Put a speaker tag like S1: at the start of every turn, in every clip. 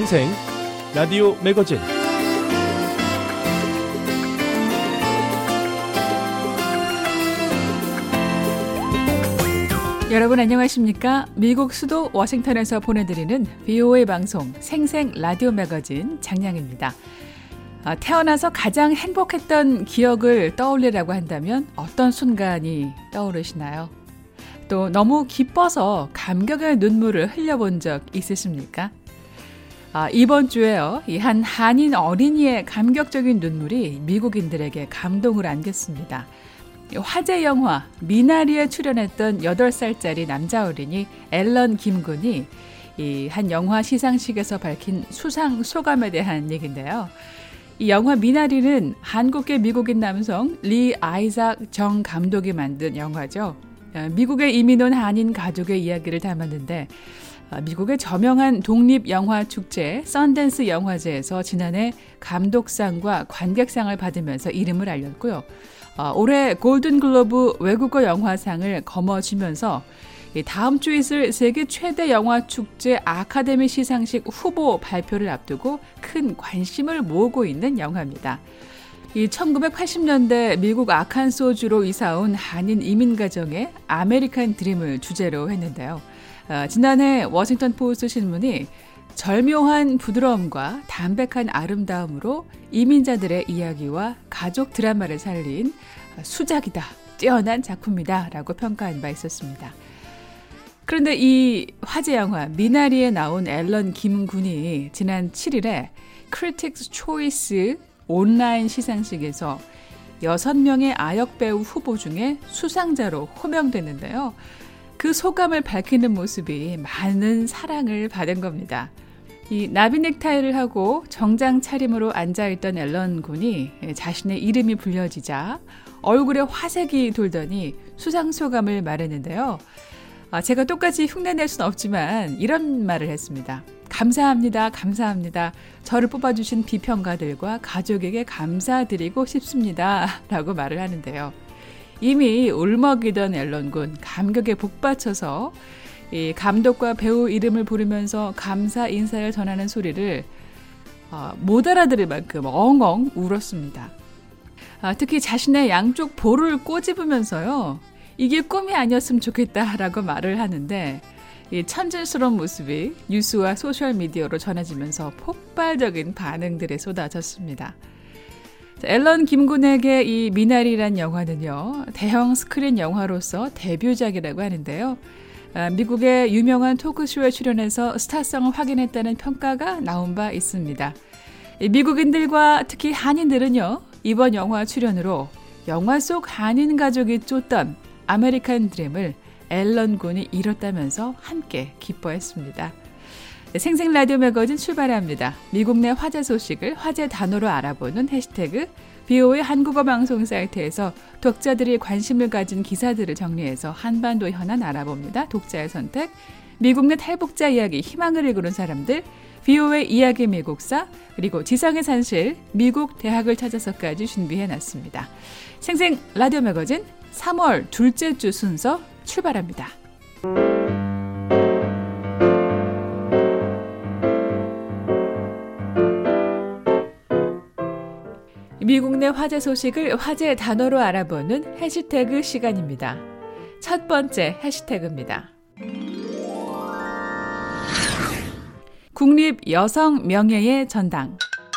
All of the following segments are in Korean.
S1: 생생 라디오 매거진
S2: 여러분 안녕하십니까? 미국 수도 워싱턴에서 보내드리는 VOA 방송 생생 라디오 매거진 장량입니다. 태어나서 가장 행복했던 기억을 떠올리라고 한다면 어떤 순간이 떠오르시나요? 또 너무 기뻐서 감격의 눈물을 흘려본 적 있으십니까? 이번 주에요. 한 한인 어린이의 감격적인 눈물이 미국인들에게 감동을 안겼습니다. 화제 영화 미나리에 출연했던 8살짜리 남자 어린이 앨런 김군이 한 영화 시상식에서 밝힌 수상 소감에 대한 얘기인데요. 이 영화 미나리는 한국계 미국인 남성 리 아이작 정 감독이 만든 영화죠. 미국에 이민 온 한인 가족의 이야기를 담았는데 미국의 저명한 독립영화축제 썬댄스 영화제에서 지난해 감독상과 관객상을 받으면서 이름을 알렸고요. 올해 골든글로브 외국어 영화상을 거머쥐면서 다음 주 있을 세계 최대 영화축제 아카데미 시상식 후보 발표를 앞두고 큰 관심을 모으고 있는 영화입니다. 1980년대 미국 아칸소주로 이사온 한인 이민 가정의 아메리칸 드림을 주제로 했는데요. 지난해 워싱턴 포스트 신문이 절묘한 부드러움과 담백한 아름다움으로 이민자들의 이야기와 가족 드라마를 살린 수작이다, 뛰어난 작품이다 라고 평가한 바 있었습니다. 그런데 이 화제 영화 미나리에 나온 앨런 김군이 지난 7일에 Critics' Choice 온라인 시상식에서 6명의 아역배우 후보 중에 수상자로 호명됐는데요. 그 소감을 밝히는 모습이 많은 사랑을 받은 겁니다. 이 나비 넥타이를 하고 정장 차림으로 앉아있던 앨런 군이 자신의 이름이 불려지자 얼굴에 화색이 돌더니 수상 소감을 말했는데요. 제가 똑같이 흉내낼 순 없지만 이런 말을 했습니다. 감사합니다. 감사합니다. 저를 뽑아주신 비평가들과 가족에게 감사드리고 싶습니다. 라고 말을 하는데요. 이미 울먹이던 앨런 군 감격에 복받쳐서 이 감독과 배우 이름을 부르면서 감사 인사를 전하는 소리를 못 알아들을 만큼 엉엉 울었습니다. 특히 자신의 양쪽 볼을 꼬집으면서요. 이게 꿈이 아니었으면 좋겠다라고 말을 하는데 이 천진스러운 모습이 뉴스와 소셜미디어로 전해지면서 폭발적인 반응들이 쏟아졌습니다. 앨런 김군에게 이 미나리란 영화는요. 대형 스크린 영화로서 데뷔작이라고 하는데요. 미국의 유명한 토크쇼에 출연해서 스타성을 확인했다는 평가가 나온 바 있습니다. 미국인들과 특히 한인들은요. 이번 영화 출연으로 영화 속 한인 가족이 쫓던 아메리칸 드림을 앨런 군이 이뤘다면서 함께 기뻐했습니다. 생생 라디오 매거진 출발합니다. 미국 내 화제 소식을 화제 단어로 알아보는 해시태그 VOA 한국어 방송 사이트에서 독자들이 관심을 가진 기사들을 정리해서 한반도 현안 알아봅니다. 독자의 선택, 미국 내 탈북자 이야기 희망을 이루는 사람들, VOA 이야기 미국사, 그리고 지성의 산실, 미국 대학을 찾아서까지 준비해놨습니다. 생생 라디오 매거진 3월 둘째 주 순서 출발합니다. 미국 내 화제 소식을 화제 단어로 알아보는 해시태그 시간입니다. 첫 번째 해시태그입니다. 국립 여성 명예의 전당.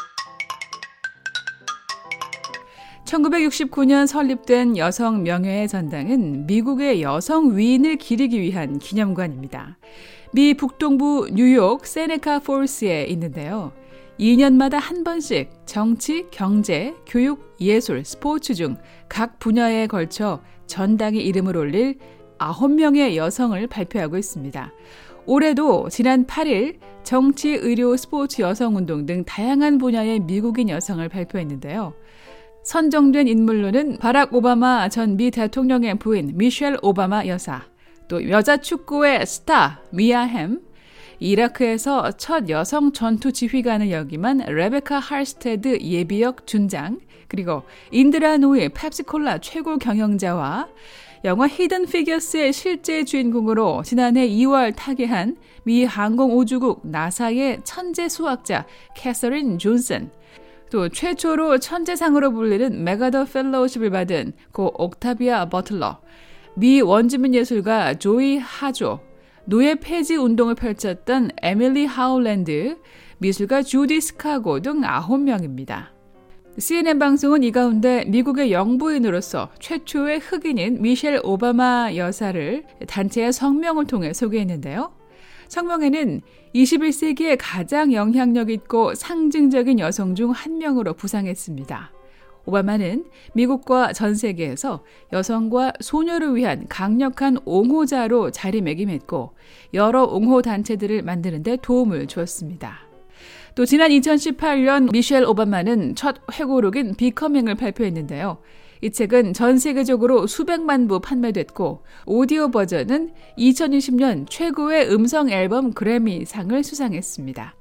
S2: 1969년 설립된 여성 명예의 전당은 미국의 여성 위인을 기리기 위한 기념관입니다. 미 북동부 뉴욕 세네카 폴스에 있는데요. 2년마다 한 번씩 정치, 경제, 교육, 예술, 스포츠 중 각 분야에 걸쳐 전당의 이름을 올릴 9명의 여성을 발표하고 있습니다. 올해도 지난 8일 정치, 의료, 스포츠, 여성운동 등 다양한 분야의 미국인 여성을 발표했는데요. 선정된 인물로는 바락 오바마 전 미 대통령의 부인 미셸 오바마 여사, 또 여자 축구의 스타 미아 햄, 이라크에서 첫 여성 전투 지휘관을 역임한 레베카 할스테드 예비역 준장, 그리고 인드라 노이 펩시콜라 최고 경영자와 영화 히든 피겨스의 실제 주인공으로 지난해 2월 타계한 미 항공우주국 나사의 천재 수학자 캐서린 존슨, 또 최초로 천재상으로 불리는 메가더 펠로우십을 받은 고 옥타비아 버틀러, 미 원주민 예술가 조이 하조, 노예 폐지 운동을 펼쳤던 에밀리 하울랜드, 미술가 주디 스카고 등 9명입니다. CNN 방송은 이 가운데 미국의 영부인으로서 최초의 흑인인 미셸 오바마 여사를 단체의 성명을 통해 소개했는데요. 성명에는 21세기의 가장 영향력 있고 상징적인 여성 중 한 명으로 부상했습니다. 오바마는 미국과 전 세계에서 여성과 소녀를 위한 강력한 옹호자로 자리매김했고 여러 옹호 단체들을 만드는 데 도움을 주었습니다. 또 지난 2018년 미셸 오바마는 첫 회고록인 비커밍을 발표했는데요. 이 책은 전 세계적으로 수백만 부 판매됐고 오디오 버전은 2020년 최고의 음성 앨범 그래미상을 수상했습니다.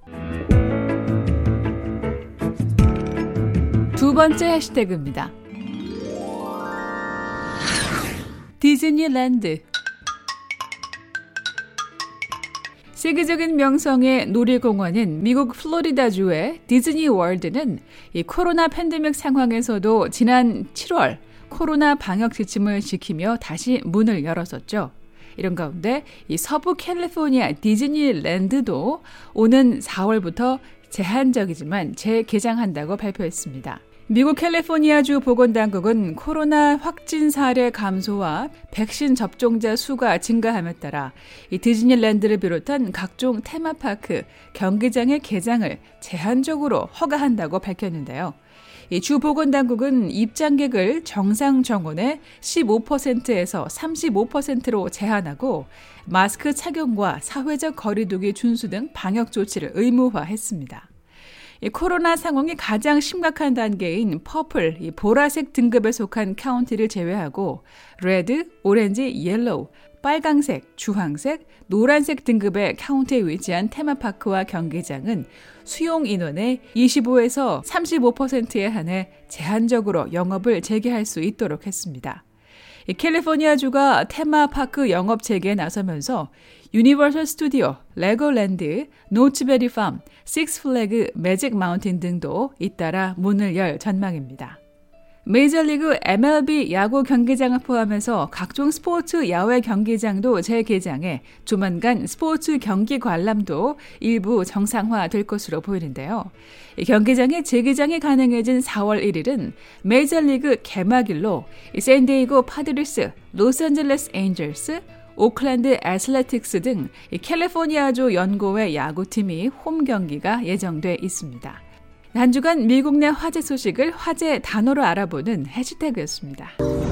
S2: 두 번째 해시태그입니다. 디즈니랜드. 세계적인 명성의 놀이공원인 미국 플로리다주의 디즈니 월드는 이 코로나 팬데믹 상황에서도 지난 7월 코로나 방역 지침을 지키며 다시 문을 열었었죠. 이런 가운데 이 서부 캘리포니아 디즈니랜드도 오는 4월부터 제한적이지만 재개장한다고 발표했습니다. 미국 캘리포니아주 보건당국은 코로나 확진 사례 감소와 백신 접종자 수가 증가함에 따라 이 디즈니랜드를 비롯한 각종 테마파크, 경기장의 개장을 제한적으로 허가한다고 밝혔는데요. 이 주 보건당국은 입장객을 정상 정원의 15%에서 35%로 제한하고 마스크 착용과 사회적 거리두기 준수 등 방역 조치를 의무화했습니다. 이 코로나 상황이 가장 심각한 단계인 퍼플, 이 보라색 등급에 속한 카운티를 제외하고 레드, 오렌지, 옐로우, 빨강색, 주황색, 노란색 등급의 카운티에 위치한 테마파크와 경기장은 수용 인원의 25에서 35%에 한해 제한적으로 영업을 재개할 수 있도록 했습니다. 이 캘리포니아주가 테마파크 영업 재개에 나서면서 유니버설 스튜디오, 레고랜드, 노츠베리 팜, 식스플래그, 매직 마운틴 등도 잇따라 문을 열 전망입니다. 메이저리그 MLB 야구 경기장을 포함해서 각종 스포츠 야외 경기장도 재개장해 조만간 스포츠 경기 관람도 일부 정상화될 것으로 보이는데요. 이 경기장의 재개장이 가능해진 4월 1일은 메이저리그 개막일로 샌디에이고 파드리스, 로스앤젤레스 엔젤스, 오클랜드 애슬레틱스 등 캘리포니아주 연고의 야구팀이 홈 경기가 예정돼 있습니다. 한 주간 미국 내 화제 소식을 화제 단어로 알아보는 해시태그였습니다.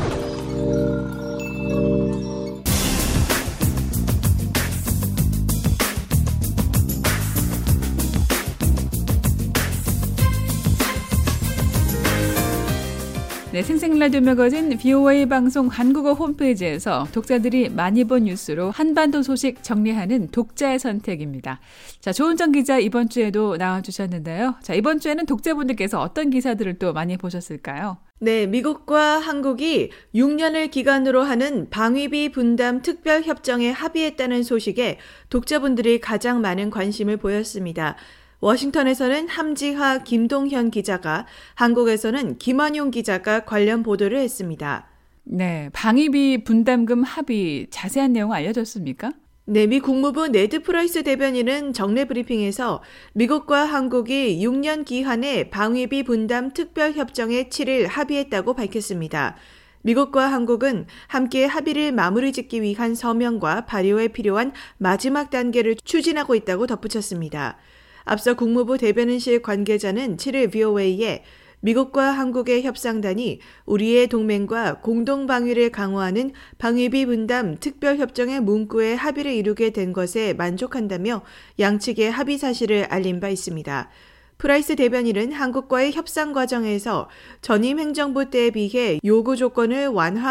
S2: 네, 생생라디오 매거진 VOA 방송 한국어 홈페이지에서 독자들이 많이 본 뉴스로 한반도 소식 정리하는 독자의 선택입니다. 자, 조은정 기자 이번 주에도 나와주셨는데요. 자, 이번 주에는 독자분들께서 어떤 기사들을 또 많이 보셨을까요?
S3: 네, 미국과 한국이 6년을 기간으로 하는 방위비 분담 특별협정에 합의했다는 소식에 독자분들이 가장 많은 관심을 보였습니다. 워싱턴에서는 함지하 김동현 기자가, 한국에서는 김원용 기자가 관련 보도를 했습니다.
S2: 네, 방위비 분담금 합의 자세한 내용 알려졌습니까?
S3: 네, 미 국무부 네드 프라이스 대변인은 정례 브리핑에서 미국과 한국이 6년 기한의 방위비 분담 특별협정에 7일 합의했다고 밝혔습니다. 미국과 한국은 함께 합의를 마무리 짓기 위한 서명과 발효에 필요한 마지막 단계를 추진하고 있다고 덧붙였습니다. 앞서 국무부 대변인실 관계자는 7일 VOA에 미국과 한국의 협상단이 우리의 동맹과 공동 방위를 강화하는 방위비 분담 특별협정의 문구에 합의를 이루게 된 것에 만족한다며 양측의 합의 사실을 알린 바 있습니다. 프라이스 대변인은 한국과의 협상 과정에서 전임 행정부 때에 비해 요구 조건을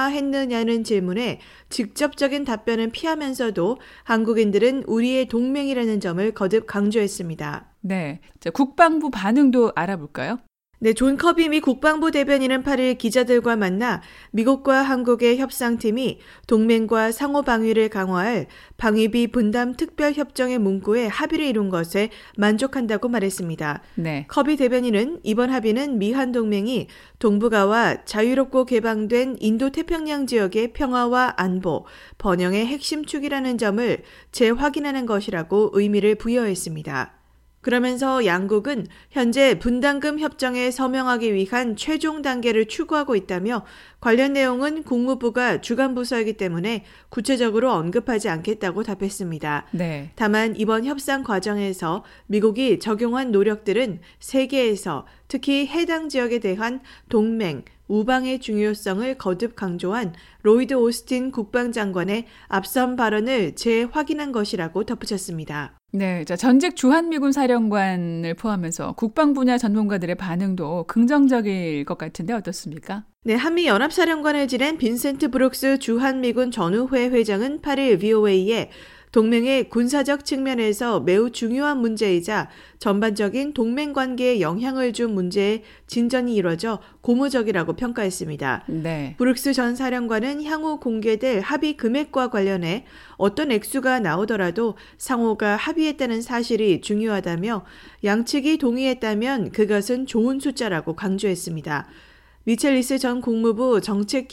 S3: 완화했느냐는 질문에 직접적인 답변은 피하면서도 한국인들은 우리의 동맹이라는 점을 거듭 강조했습니다.
S2: 네, 자, 국방부 반응도 알아볼까요?
S3: 네, 존 커비 미 국방부 대변인은 8일 기자들과 만나 미국과 한국의 협상팀이 동맹과 상호 방위를 강화할 방위비 분담 특별협정의 문구에 합의를 이룬 것에 만족한다고 말했습니다.
S2: 네.
S3: 커비 대변인은 이번 합의는 미한 동맹이 동북아와 자유롭고 개방된 인도태평양 지역의 평화와 안보, 번영의 핵심 축이라는 점을 재확인하는 것이라고 의미를 부여했습니다. 그러면서 양국은 현재 분담금 협정에 서명하기 위한 최종 단계를 추구하고 있다며 관련 내용은 국무부가 주관 부서이기 때문에 구체적으로 언급하지 않겠다고 답했습니다.
S2: 네.
S3: 다만 이번 협상 과정에서 미국이 적용한 노력들은 세계에서 특히 해당 지역에 대한 동맹, 우방의 중요성을 거듭 강조한 로이드 오스틴 국방장관의 앞선 발언을 재확인한 것이라고 덧붙였습니다.
S2: 네, 자, 전직 주한미군 사령관을 포함해서 국방 분야 전문가들의 반응도 긍정적일 것 같은데 어떻습니까?
S3: 네, 한미연합사령관을 지낸 빈센트 브룩스 주한미군 전우회 회장은 8일 VOA에 동맹의 군사적 측면에서 매우 중요한 문제이자 전반적인 동맹 관계에 영향을 준 문제에 진전이 이뤄져 고무적이라고 평가했습니다.
S2: 네.
S3: 브룩스 전 사령관은 향후 공개될 합의 금액과 관련해 어떤 액수가 나오더라도 상호가 합의했다는 사실이 중요하다며 양측이 동의했다면 그것은 좋은 숫자라고 강조했습니다. 미첼리스 전 국무부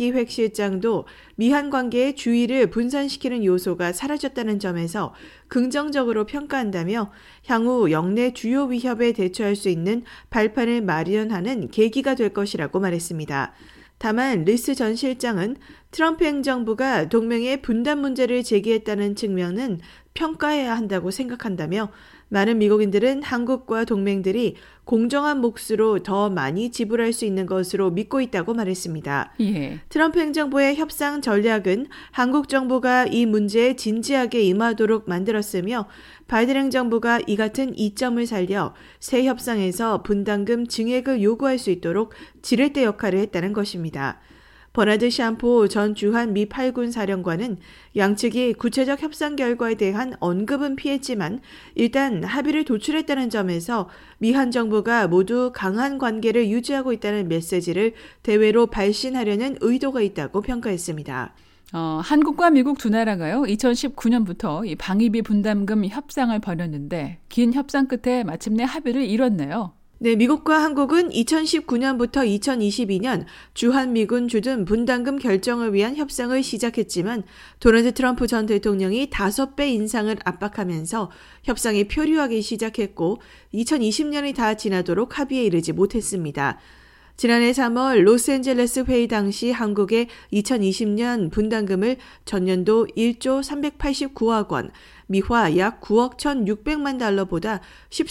S3: 정책기획실장도 미한 관계의 주의를 분산시키는 요소가 사라졌다는 점에서 긍정적으로 평가한다며 향후 영내 주요 위협에 대처할 수 있는 발판을 마련하는 계기가 될 것이라고 말했습니다. 다만 리스 전 실장은 트럼프 행정부가 동맹의 분단 문제를 제기했다는 측면은 평가해야 한다고 생각한다며 많은 미국인들은 한국과 동맹들이 공정한 몫으로 더 많이 지불할 수 있는 것으로 믿고 있다고 말했습니다.
S2: 예.
S3: 트럼프 행정부의 협상 전략은 한국 정부가 이 문제에 진지하게 임하도록 만들었으며 바이든 행정부가 이 같은 이점을 살려 새 협상에서 분담금 증액을 요구할 수 있도록 지렛대 역할을 했다는 것입니다. 버나드 샴포 전 주한 미 8군 사령관은 양측이 구체적 협상 결과에 대한 언급은 피했지만 일단 합의를 도출했다는 점에서 미한 정부가 모두 강한 관계를 유지하고 있다는 메시지를 대외로 발신하려는 의도가 있다고 평가했습니다.
S2: 한국과 미국 두 나라가요, 2019년부터 이 방위비 분담금 협상을 벌였는데 긴 협상 끝에 마침내 합의를 이뤘네요.
S3: 네, 미국과 한국은 2019년부터 2022년 주한미군 주둔 분담금 결정을 위한 협상을 시작했지만 도널드 트럼프 전 대통령이 5배 인상을 압박하면서 협상이 표류하기 시작했고 2020년이 다 지나도록 합의에 이르지 못했습니다. 지난해 3월 로스앤젤레스 회의 당시 한국의 2020년 분담금을 전년도 1조 389억 원, 미화 약 9억 1,600만 달러보다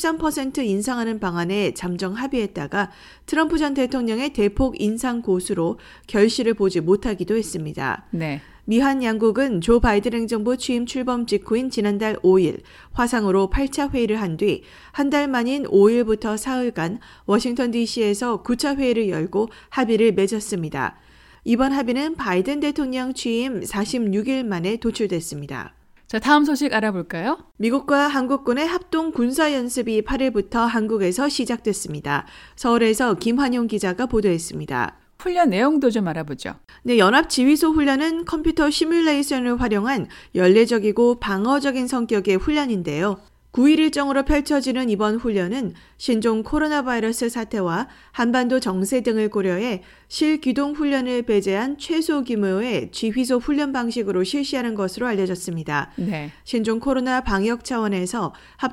S3: 13% 인상하는 방안에 잠정 합의했다가 트럼프 전 대통령의 대폭 인상 고수로 결실을 보지 못하기도 했습니다.
S2: 네.
S3: 미한 양국은 조 바이든 행정부 취임 출범 직후인 지난달 5일 화상으로 8차 회의를 한 뒤 한 달 만인 5일부터 사흘간 워싱턴 DC에서 9차 회의를 열고 합의를 맺었습니다. 이번 합의는 바이든 대통령 취임 46일 만에 도출됐습니다.
S2: 자, 다음 소식 알아볼까요?
S3: 미국과 한국군의 합동 군사연습이 8일부터 한국에서 시작됐습니다. 서울에서 김환용 기자가 보도했습니다.
S2: 훈련 내용도 좀 알아보죠.
S3: 네, 연합지휘소 훈련은 컴퓨터 시뮬레이션을 활용한 연례적이고 방어적인 성격의 훈련인데요. 9일 일정으로 펼쳐지는 이번 훈련은 신종 코로나 바이러스 사태와 한반도 정세 등을 고려해 실기동 훈련을 배제한 최소 규모의 지휘소 훈련 방식으로 실시하는 것으로 알려졌습니다.
S2: 네.
S3: 신종 코로나 방역 차원에서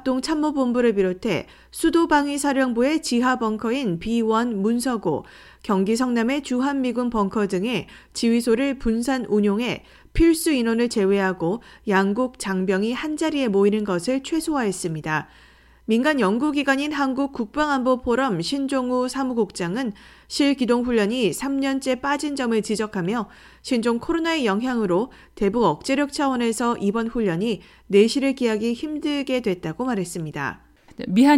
S3: 합동참모본부를 비롯해 수도방위사령부의 지하 벙커인 B1 문서고, 경기 성남의 주한미군 벙커 등의 지휘소를 분산 운용해 필수 인원을 제외하고 양국 장병이 한자리에 모이는 것을 최소화했습니다. 민간 연구기관인 한국국방안보포럼 신종우 사무국장은 실기동훈련이 3년째 빠진 점을 지적하며 신종 코로나의 영향으로 대북 억제력 차원에서 이번 훈련이 내실을 기하기 힘들게 됐다고 말했습니다.
S2: 미한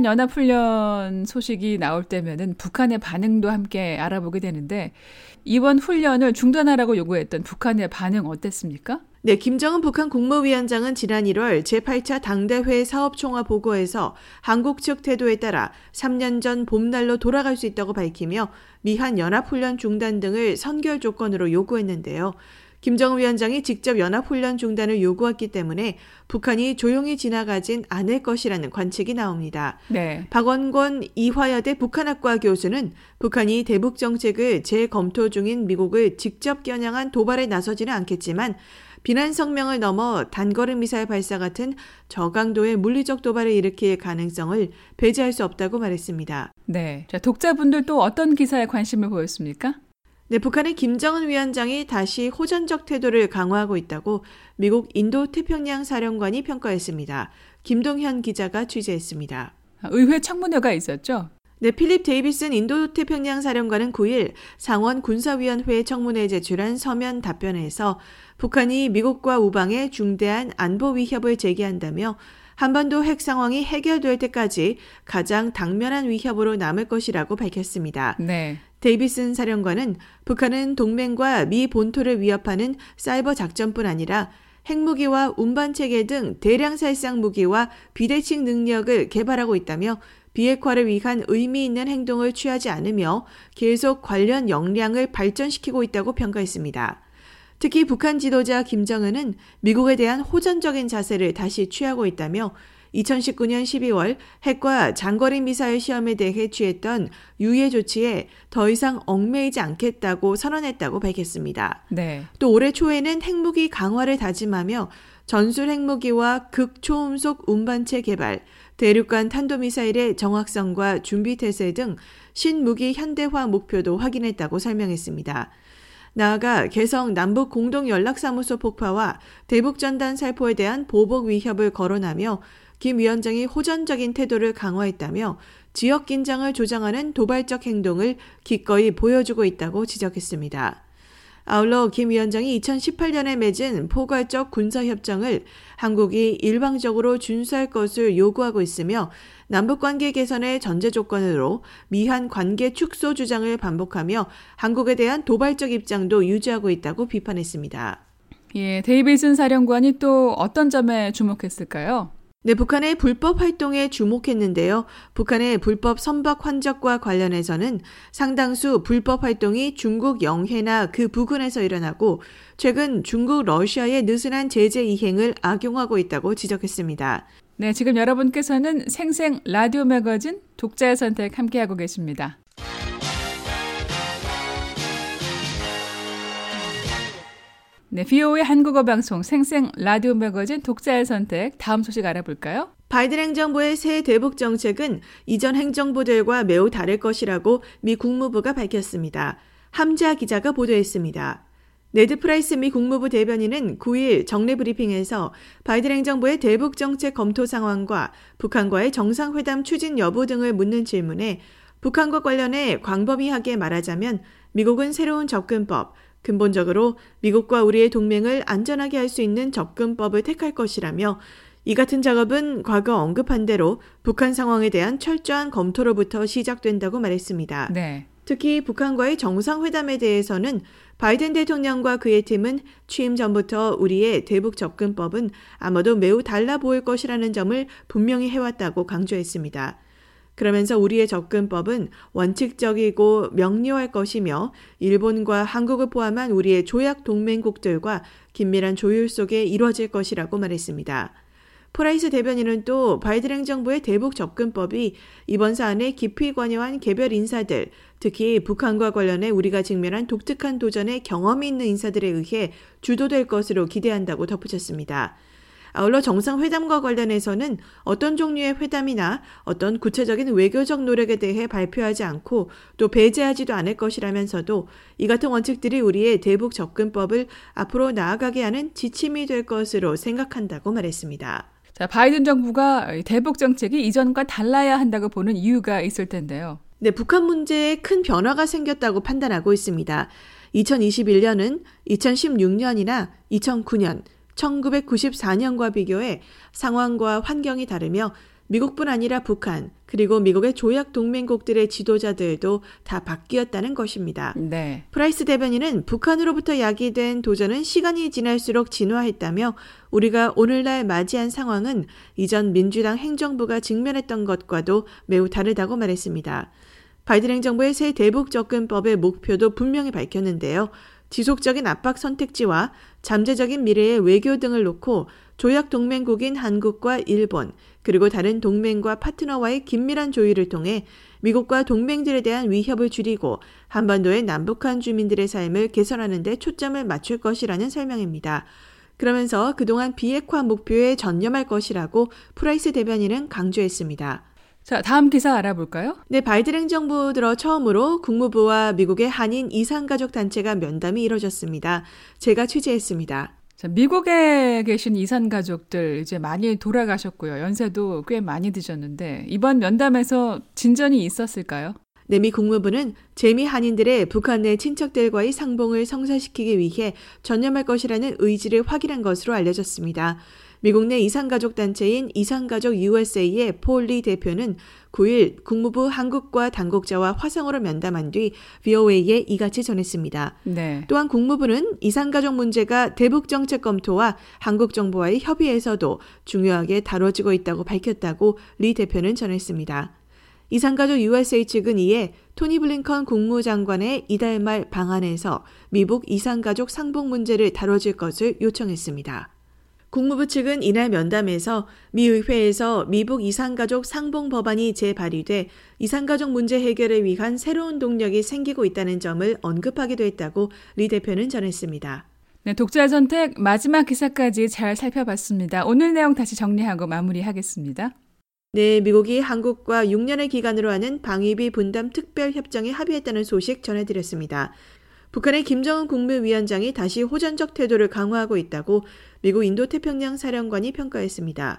S2: 연합훈련 소식이 나올 때면은 북한의 반응도 함께 알아보게 되는데 이번 훈련을 중단하라고 요구했던 북한의 반응 어땠습니까?
S3: 네, 김정은 북한 국무위원장은 지난 1월 제8차 당대회 사업총화 보고에서 한국 측 태도에 따라 3년 전 봄날로 돌아갈 수 있다고 밝히며 미한 연합훈련 중단 등을 선결 조건으로 요구했는데요. 김정은 위원장이 직접 연합훈련 중단을 요구했기 때문에 북한이 조용히 지나가진 않을 것이라는 관측이 나옵니다.
S2: 네.
S3: 박원권 이화여대 북한학과 교수는 북한이 대북 정책을 재검토 중인 미국을 직접 겨냥한 도발에 나서지는 않겠지만 비난 성명을 넘어 단거리 미사일 발사 같은 저강도의 물리적 도발을 일으킬 가능성을 배제할 수 없다고 말했습니다.
S2: 네. 자, 독자분들 또 어떤 기사에 관심을 보였습니까?
S3: 네, 북한의 김정은 위원장이 다시 호전적 태도를 강화하고 있다고 미국 인도태평양 사령관이 평가했습니다. 김동현 기자가 취재했습니다.
S2: 의회 청문회가 있었죠?
S3: 네, 필립 데이비슨 인도태평양 사령관은 9일 상원 군사위원회에 청문회에 제출한 서면 답변에서 북한이 미국과 우방에 중대한 안보 위협을 제기한다며 한반도 핵 상황이 해결될 때까지 가장 당면한 위협으로 남을 것이라고 밝혔습니다.
S2: 네.
S3: 데이비슨 사령관은 북한은 동맹과 미 본토를 위협하는 사이버 작전뿐 아니라 핵무기와 운반체계 등 대량 살상 무기와 비대칭 능력을 개발하고 있다며 비핵화를 위한 의미 있는 행동을 취하지 않으며 계속 관련 역량을 발전시키고 있다고 평가했습니다. 특히 북한 지도자 김정은은 미국에 대한 호전적인 자세를 다시 취하고 있다며 2019년 12월 핵과 장거리 미사일 시험에 대해 취했던 유예 조치에 더 이상 얽매이지 않겠다고 선언했다고 밝혔습니다.
S2: 네.
S3: 또 올해 초에는 핵무기 강화를 다짐하며 전술 핵무기와 극초음속 운반체 개발, 대륙간 탄도미사일의 정확성과 준비태세 등 신무기 현대화 목표도 확인했다고 설명했습니다. 나아가 개성 남북 공동연락사무소 폭파와 대북전단 살포에 대한 보복 위협을 거론하며 김 위원장이 호전적인 태도를 강화했다며 지역 긴장을 조장하는 도발적 행동을 기꺼이 보여주고 있다고 지적했습니다. 아울러 김 위원장이 2018년에 맺은 포괄적 군사협정을 한국이 일방적으로 준수할 것을 요구하고 있으며 남북관계 개선의 전제 조건으로 미한 관계 축소 주장을 반복하며 한국에 대한 도발적 입장도 유지하고 있다고 비판했습니다.
S2: 예, 데이비슨 사령관이 또 어떤 점에 주목했을까요?
S3: 네, 북한의 불법 활동에 주목했는데요. 북한의 불법 선박 환적과 관련해서는 상당수 불법 활동이 중국 영해나 그 부근에서 일어나고 최근 중국 러시아의 느슨한 제재 이행을 악용하고 있다고 지적했습니다.
S2: 네, 지금 여러분께서는 생생 라디오 매거진 독자의 선택 함께하고 계십니다. 네, VOA 한국어 방송 생생 라디오 매거진 독자의 선택 다음 소식 알아볼까요?
S3: 바이든 행정부의 새 대북 정책은 이전 행정부들과 매우 다를 것이라고 미 국무부가 밝혔습니다. 함자 기자가 보도했습니다. 네드 프라이스 미 국무부 대변인은 9일 정례 브리핑에서 바이든 행정부의 대북 정책 검토 상황과 북한과의 정상회담 추진 여부 등을 묻는 질문에 북한과 관련해 광범위하게 말하자면 미국은 새로운 접근법, 근본적으로 미국과 우리의 동맹을 안전하게 할 수 있는 접근법을 택할 것이라며 이 같은 작업은 과거 언급한 대로 북한 상황에 대한 철저한 검토로부터 시작된다고 말했습니다.
S2: 네.
S3: 특히 북한과의 정상회담에 대해서는 바이든 대통령과 그의 팀은 취임 전부터 우리의 대북 접근법은 아마도 매우 달라 보일 것이라는 점을 분명히 해왔다고 강조했습니다. 그러면서 우리의 접근법은 원칙적이고 명료할 것이며 일본과 한국을 포함한 우리의 조약 동맹국들과 긴밀한 조율 속에 이루어질 것이라고 말했습니다. 프라이스 대변인은 또 바이든 행정부의 대북 접근법이 이번 사안에 깊이 관여한 개별 인사들, 특히 북한과 관련해 우리가 직면한 독특한 도전에 경험이 있는 인사들에 의해 주도될 것으로 기대한다고 덧붙였습니다. 아울러 정상회담과 관련해서는 어떤 종류의 회담이나 어떤 구체적인 외교적 노력에 대해 발표하지 않고 또 배제하지도 않을 것이라면서도 이 같은 원칙들이 우리의 대북 접근법을 앞으로 나아가게 하는 지침이 될 것으로 생각한다고 말했습니다.
S2: 자, 바이든 정부가 대북 정책이 이전과 달라야 한다고 보는 이유가 있을 텐데요.
S3: 네, 북한 문제에 큰 변화가 생겼다고 판단하고 있습니다. 2021년은 2016년이나 2009년, 1994년과 비교해 상황과 환경이 다르며 미국뿐 아니라 북한, 그리고 미국의 조약 동맹국들의 지도자들도 다 바뀌었다는 것입니다.
S2: 네.
S3: 프라이스 대변인은 북한으로부터 야기된 도전은 시간이 지날수록 진화했다며 우리가 오늘날 맞이한 상황은 이전 민주당 행정부가 직면했던 것과도 매우 다르다고 말했습니다. 바이든 행정부의 새 대북 접근법의 목표도 분명히 밝혔는데요. 지속적인 압박 선택지와 잠재적인 미래의 외교 등을 놓고 조약 동맹국인 한국과 일본, 그리고 다른 동맹과 파트너와의 긴밀한 조율을 통해 미국과 동맹들에 대한 위협을 줄이고 한반도의 남북한 주민들의 삶을 개선하는 데 초점을 맞출 것이라는 설명입니다. 그러면서 그동안 비핵화 목표에 전념할 것이라고 프라이스 대변인은 강조했습니다.
S2: 자, 다음 기사 알아볼까요?
S3: 네, 바이든 행정부 들어 처음으로 국무부와 미국의 한인 이산가족 단체가 면담이 이뤄졌습니다. 제가 취재했습니다.
S2: 자, 미국에 계신 이산 가족들 이제 많이 돌아가셨고요. 연세도 꽤 많이 드셨는데 이번 면담에서 진전이 있었을까요?
S3: 네, 미 국무부는 재미 한인들의 북한 내 친척들과의 상봉을 성사시키기 위해 전념할 것이라는 의지를 확인한 것으로 알려졌습니다. 미국 내 이산가족 단체인 이산가족 USA의 폴 리 대표는 9일 국무부 한국과 당국자와 화상으로 면담한 뒤 VOA에 이같이 전했습니다.
S2: 네.
S3: 또한 국무부는 이산가족 문제가 대북 정책 검토와 한국 정부와의 협의에서도 중요하게 다뤄지고 있다고 밝혔다고 리 대표는 전했습니다. 이산가족 USA 측은 이에 토니 블링컨 국무장관의 이달 말 방안에서 미국 이산가족 상봉 문제를 다뤄줄 것을 요청했습니다. 국무부 측은 이날 면담에서 미 의회에서 미북 이산가족 상봉 법안이 재발의돼 이산가족 문제 해결을 위한 새로운 동력이 생기고 있다는 점을 언급하기도 했다고 리 대표는 전했습니다.
S2: 네, 독자의 선택 마지막 기사까지 잘 살펴봤습니다. 오늘 내용 다시 정리하고 마무리하겠습니다.
S3: 네, 미국이 한국과 6년의 기간으로 하는 방위비 분담 특별협정에 합의했다는 소식 전해드렸습니다. 북한의 김정은 국무위원장이 다시 호전적 태도를 강화하고 있다고 미국 인도태평양 사령관이 평가했습니다.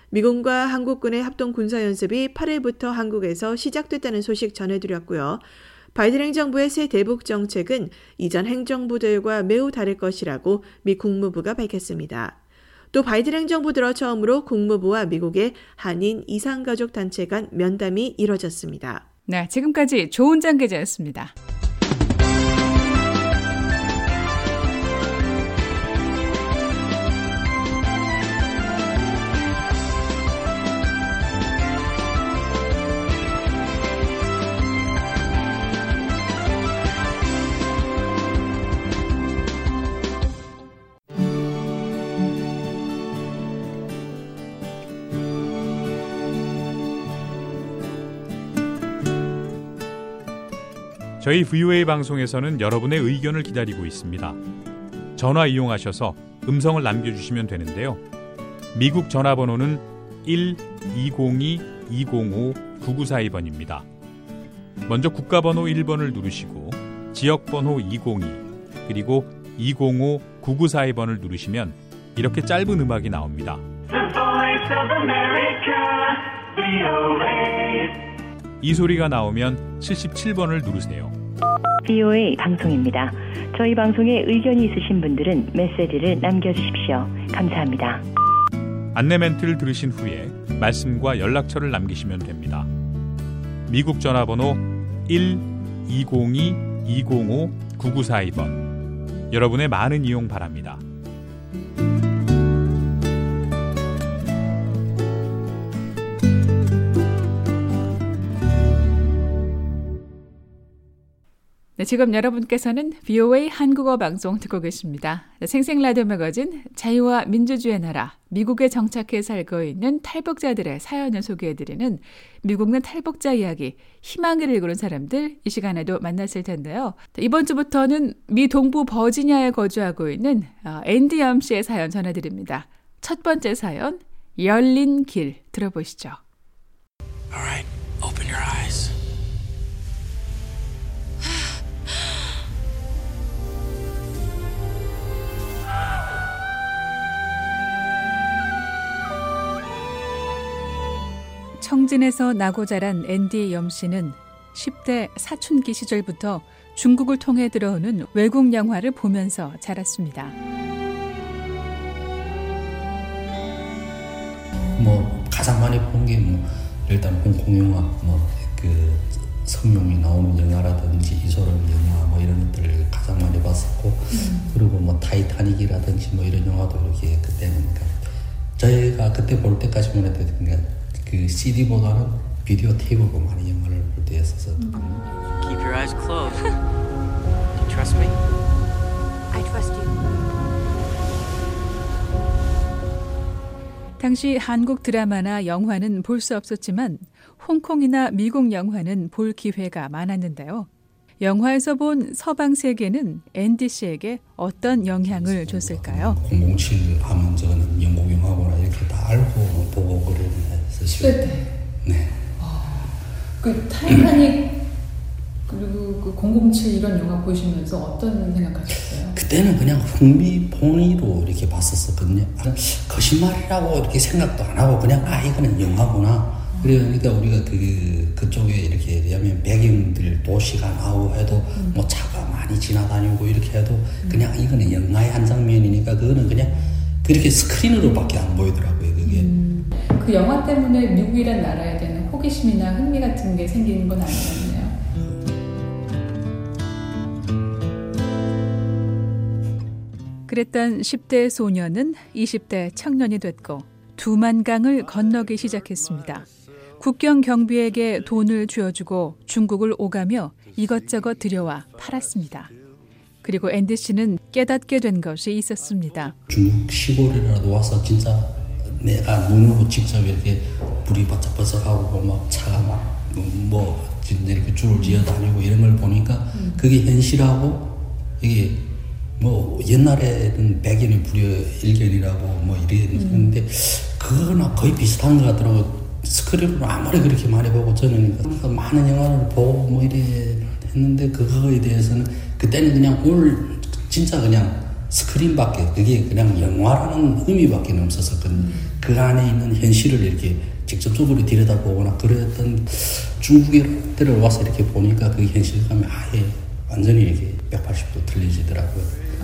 S3: 미군과 한국군의 합동 군사연습이 8일부터 한국에서 시작됐다는 소식 전해드렸고요. 바이든 행정부의 새 대북 정책은 이전 행정부들과 매우 다를 것이라고 미 국무부가 밝혔습니다. 또 바이든 행정부 들어 처음으로 국무부와 미국의 한인 이산가족 단체 간 면담이 이뤄졌습니다.
S2: 네, 지금까지 조은장 기자였습니다.
S1: 저희 VOA 방송에서는 여러분의 의견을 기다리고 있습니다. 전화 이용하셔서 음성을 남겨주시면 되는데요. 미국 전화번호는 1-202-205-9942번입니다. 먼저 국가번호 1번을 누르시고 지역번호 202 그리고 205-9942번을 누르시면 이렇게 짧은 음악이 나옵니다. 이 소리가 나오면 77번을 누르세요.
S4: VOA 방송입니다. 저희 방송에 의견이 있으신 분들은 메시지를 남겨주십시오. 감사합니다.
S1: 안내 멘트를 들으신 후에 말씀과 연락처를 남기시면 됩니다. 미국 전화번호 1-202-205-9942번. 여러분의 많은 이용 바랍니다.
S2: 네, 지금 여러분께서는 VOA 한국어 방송 듣고 계십니다. 생생라디오 매거진 자유와 민주주의의 나라, 미국에 정착해 살고 있는 탈북자들의 사연을 소개해드리는 미국는 탈북자 이야기, 희망을 일구는 사람들, 이 시간에도 만났을 텐데요. 이번 주부터는 미 동부 버지니아에 거주하고 있는 앤디 염 씨의 사연 전해드립니다. 첫 번째 사연, 열린 길 들어보시죠.
S5: All right, open your eyes.
S2: 청진에서 나고 자란 앤디 염 씨는 10대 사춘기 시절부터 중국을 통해 들어오는 외국 영화를 보면서 자랐습니다.
S6: 가장 많이 본 게 뭐 일단 홍콩 영화, 뭐 그 성룡이 나오는 영화라든지 이소룡 영화 뭐 이런 것들을 가장 많이 봤었고 그리고 뭐 타이타닉이라든지 뭐 이런 영화도 이렇게 그때는 그러니까 저희가 그때 볼 때까지만 해도 그러니까 그 CD보다는 비디오 테이프로 많이 영화를 볼 때였어서.
S5: Keep your eyes closed. Do you trust me?
S7: I trust you.
S2: 당시 한국 드라마나 영화는 볼 수 없었지만 홍콩이나 미국 영화는 볼 기회가 많았는데요. 영화에서 본 서방 세계는 앤디 씨에게 어떤 영향을 줬을까요?
S6: 007 하면 저는 영국 영화구나 이렇게 다 알고 보고 그랬는데 사실. 네.
S8: 그 타이타닉 그리고 그 007 이런 영화 보시면서 어떤 생각하셨어요?
S6: 그때는 그냥 흥미본위로 이렇게 봤었거든요. 거짓말이라고 이렇게 생각도 안 하고 그냥 이거는 영화구나. 그러니까 우리가 그쪽에 이렇게 왜냐면 배경들 도시가 나오고 해도 뭐 차가 많이 지나다니고 이렇게 해도 그냥 이거는 영화의 한 장면이니까 그거는 그냥 그렇게 스크린으로밖에 안 보이더라고요. 그게.
S8: 그 영화 때문에 미국이란 나라에 대한 호기심이나 흥미 같은 게 생기는 건 아니었네요.
S2: 그랬던 10대 소년은 20대 청년이 됐고 두만강을 건너기 시작했습니다. 국경 경비에게 돈을 쥐어주고 중국을 오가며 이것저것 들여와 팔았습니다. 그리고 앤디 씨는 깨닫게 된 것이 있었습니다.
S6: 중국 시골이라도 와서 진짜 내가 눈으로 직접 이렇게 불이 바짝바짝하고 막 차가 막 뭐 진짜 이렇게 줄을 지어 다니고 이런 걸 보니까 그게 현실하고 이게 뭐 옛날에는 백연이 불여 일견이라고 뭐 이랬는데 그거나 거의 비슷한 것 같더라고. 스크린으로 아무리 그렇게 많이 보고 저는 많은 영화를 보고 뭐 이래 했는데 그거에 대해서는 그때는 그냥 진짜 그냥 스크린밖에 그게 그냥 영화라는 의미밖에 없었거든요. 그 안에 있는 현실을 이렇게 직접적으로 들여다보거나 그랬던 중국에 들어와서 이렇게 보니까 그 현실감이 아예 완전히 이렇게 180도 틀려지더라고요.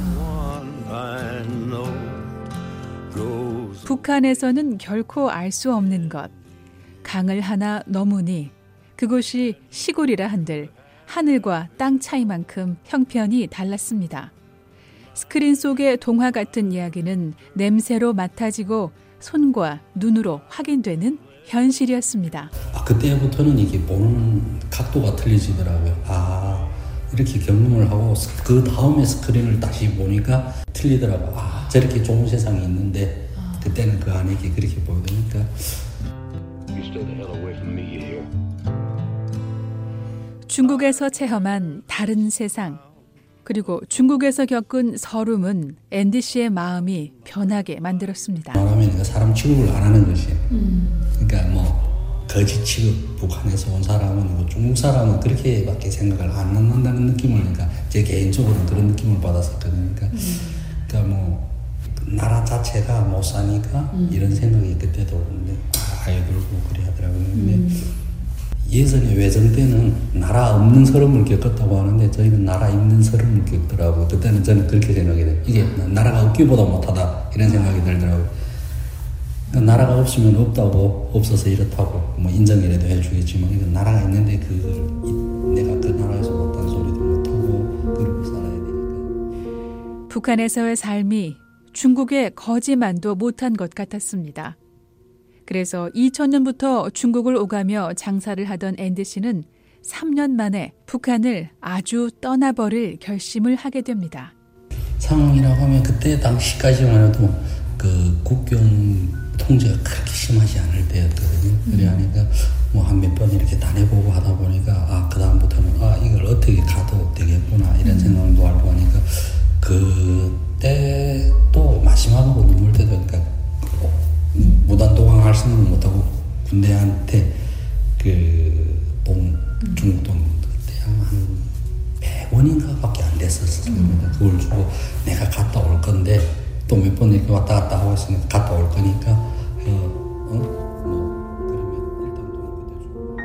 S2: 북한에서는 결코 알 수 없는 것. 강을 하나 넘으니 그곳이 시골이라 한들 하늘과 땅 차이만큼 형편이 달랐습니다. 스크린 속의 동화 같은 이야기는 냄새로 맡아지고 손과 눈으로 확인되는 현실이었습니다.
S6: 그때부터는 이게 보는 각도가 틀려지더라고요. 이렇게 경험을 하고 그 다음에 스크린을 다시 보니까 틀리더라고요. 저렇게 좋은 세상이 있는데 그때는 그 안에 그렇게 보이니까.
S2: 중국에서 체험한 다른 세상, 그리고 중국에서 겪은 서름은 앤디 씨의 마음이 변하게 만들었습니다.
S6: 말하면 사람 취급을 안 하는 것이에요. 그러니까 뭐 거짓 취급, 북한에서 온 사람은 뭐 중국 사람은 그렇게밖에 생각을 안 한다는 느낌을 그러니까 제 개인적으로는 그런 느낌을 받았었거든요. 그러니까 뭐 나라 자체가 못 사니까 이런 생각이 그때도 오는데 아이들고 그래 하더라고요. 근데 예전에 외정 때는 나라 없는 서름을 겪었다고 하는데 저희는 나라 있는 서름을 겪더라고요. 그때는 저는 그렇게 생각이 돼요. 이게 나라가 없기보다 못하다 이런 생각이 들더라고요. 그러니까 나라가 없으면 없다고 없어서 이렇다고 뭐 인정이라도 해주겠지만 이건 나라가 있는데 그걸 내가 그 나라에서 못한 소리도 못하고 그러고 살아야 되니까.
S2: 북한에서의 삶이 중국의 거지만도 못한 것 같았습니다. 그래서 2000년부터 중국을 오가며 장사를 하던 앤디 씨는 3년 만에 북한을 아주 떠나버릴 결심을 하게 됩니다.
S6: 상황이라고 하면 그때 당시까지만 해도 그 국경 통제가 그렇게 심하지 않을 때였거든요. 그래 하니까 뭐 한 몇 번 이렇게 다녀보고 하다 보니까 그 다음부터는 이걸 어떻게 가도 되겠구나 이런 생각도 알고 하니까 그때 또 마지막으로 눈물 때도 그러니까 무단도망 할 생각은 못하고 군대한테 중국 돈 그때 한 100원인가 밖에 안 됐었어요. 그걸 주고 내가 갔다 올 건데 또 몇 번 이렇게 왔다 갔다 하고 있으니까 갔다 올 거니까 그러면 일단 돈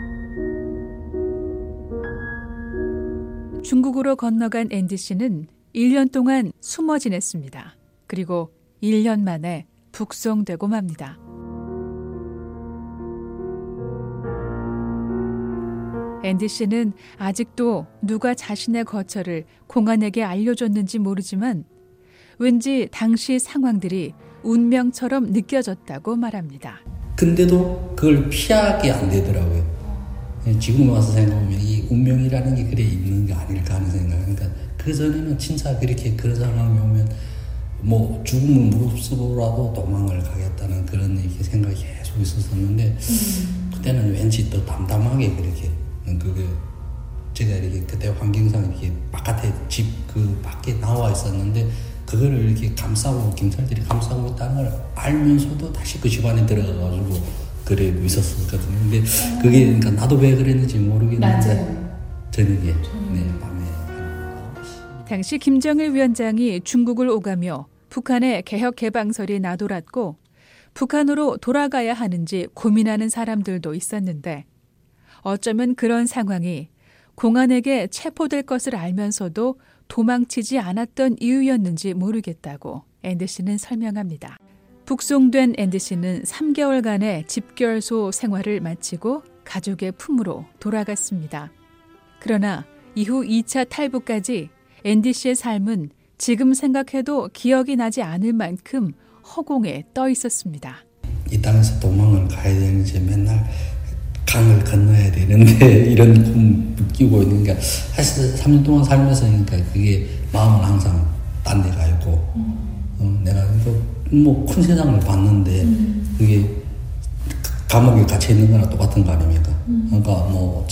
S6: 그때 주고.
S2: 중국으로 건너간 앤디 씨는 1년 동안 숨어 지냈습니다. 그리고 1년 만에 북송되고 맙니다. 앤디 씨는 아직도 누가 자신의 거처를 공안에게 알려줬는지 모르지만 왠지 당시 상황들이 운명처럼 느껴졌다고 말합니다.
S6: 근데도 그걸 피하게 안 되더라고요. 지금 와서 생각하면 이 운명이라는 게 그래 있는 게 아닐까 하는 생각. 그러니까 그전에는 진짜 그렇게 그런 상황이 오면 뭐 죽음을 무릅쓰고라도 도망을 가겠다는 그런 생각이 계속 있었었는데 그때는 왠지 더 담담하게 그렇게 그게 제가 이렇게 그때 환경상 이렇게 바깥에 집 그 밖에 나와 있었는데 그거를 이렇게 감싸고 경찰들이 감싸고 있다는 걸 알면서도 다시 그 집 안에 들어가가지고 그래 있었거든요. 근데 그게 그러니까 나도 왜 그랬는지 모르겠는데 저녁에 네, 밤에
S2: 당시 김정일 위원장이 중국을 오가며 북한의 개혁개방설이 나돌았고 북한으로 돌아가야 하는지 고민하는 사람들도 있었는데 어쩌면 그런 상황이 공안에게 체포될 것을 알면서도 도망치지 않았던 이유였는지 모르겠다고 앤디 씨는 설명합니다. 북송된 앤디 씨는 3개월간의 집결소 생활을 마치고 가족의 품으로 돌아갔습니다. 그러나 이후 2차 탈북까지 앤디 씨의 삶은 지금 생각해도 기억이 나지 않을 만큼 허공에 떠 있었습니다.
S6: 이 땅에서 도망을 가야 되는지 맨날 강을 건너야 되는데 이런 꿈 끼고 있는 게 사실 3년 동안 살면서 그러니까 그게 마음은 항상 딴 데 가 있고 내가 뭐 큰 세상을 봤는데 그게 감옥에 갇혀 있는 거나 똑같은 거 아닙니까? 그러니까 뭐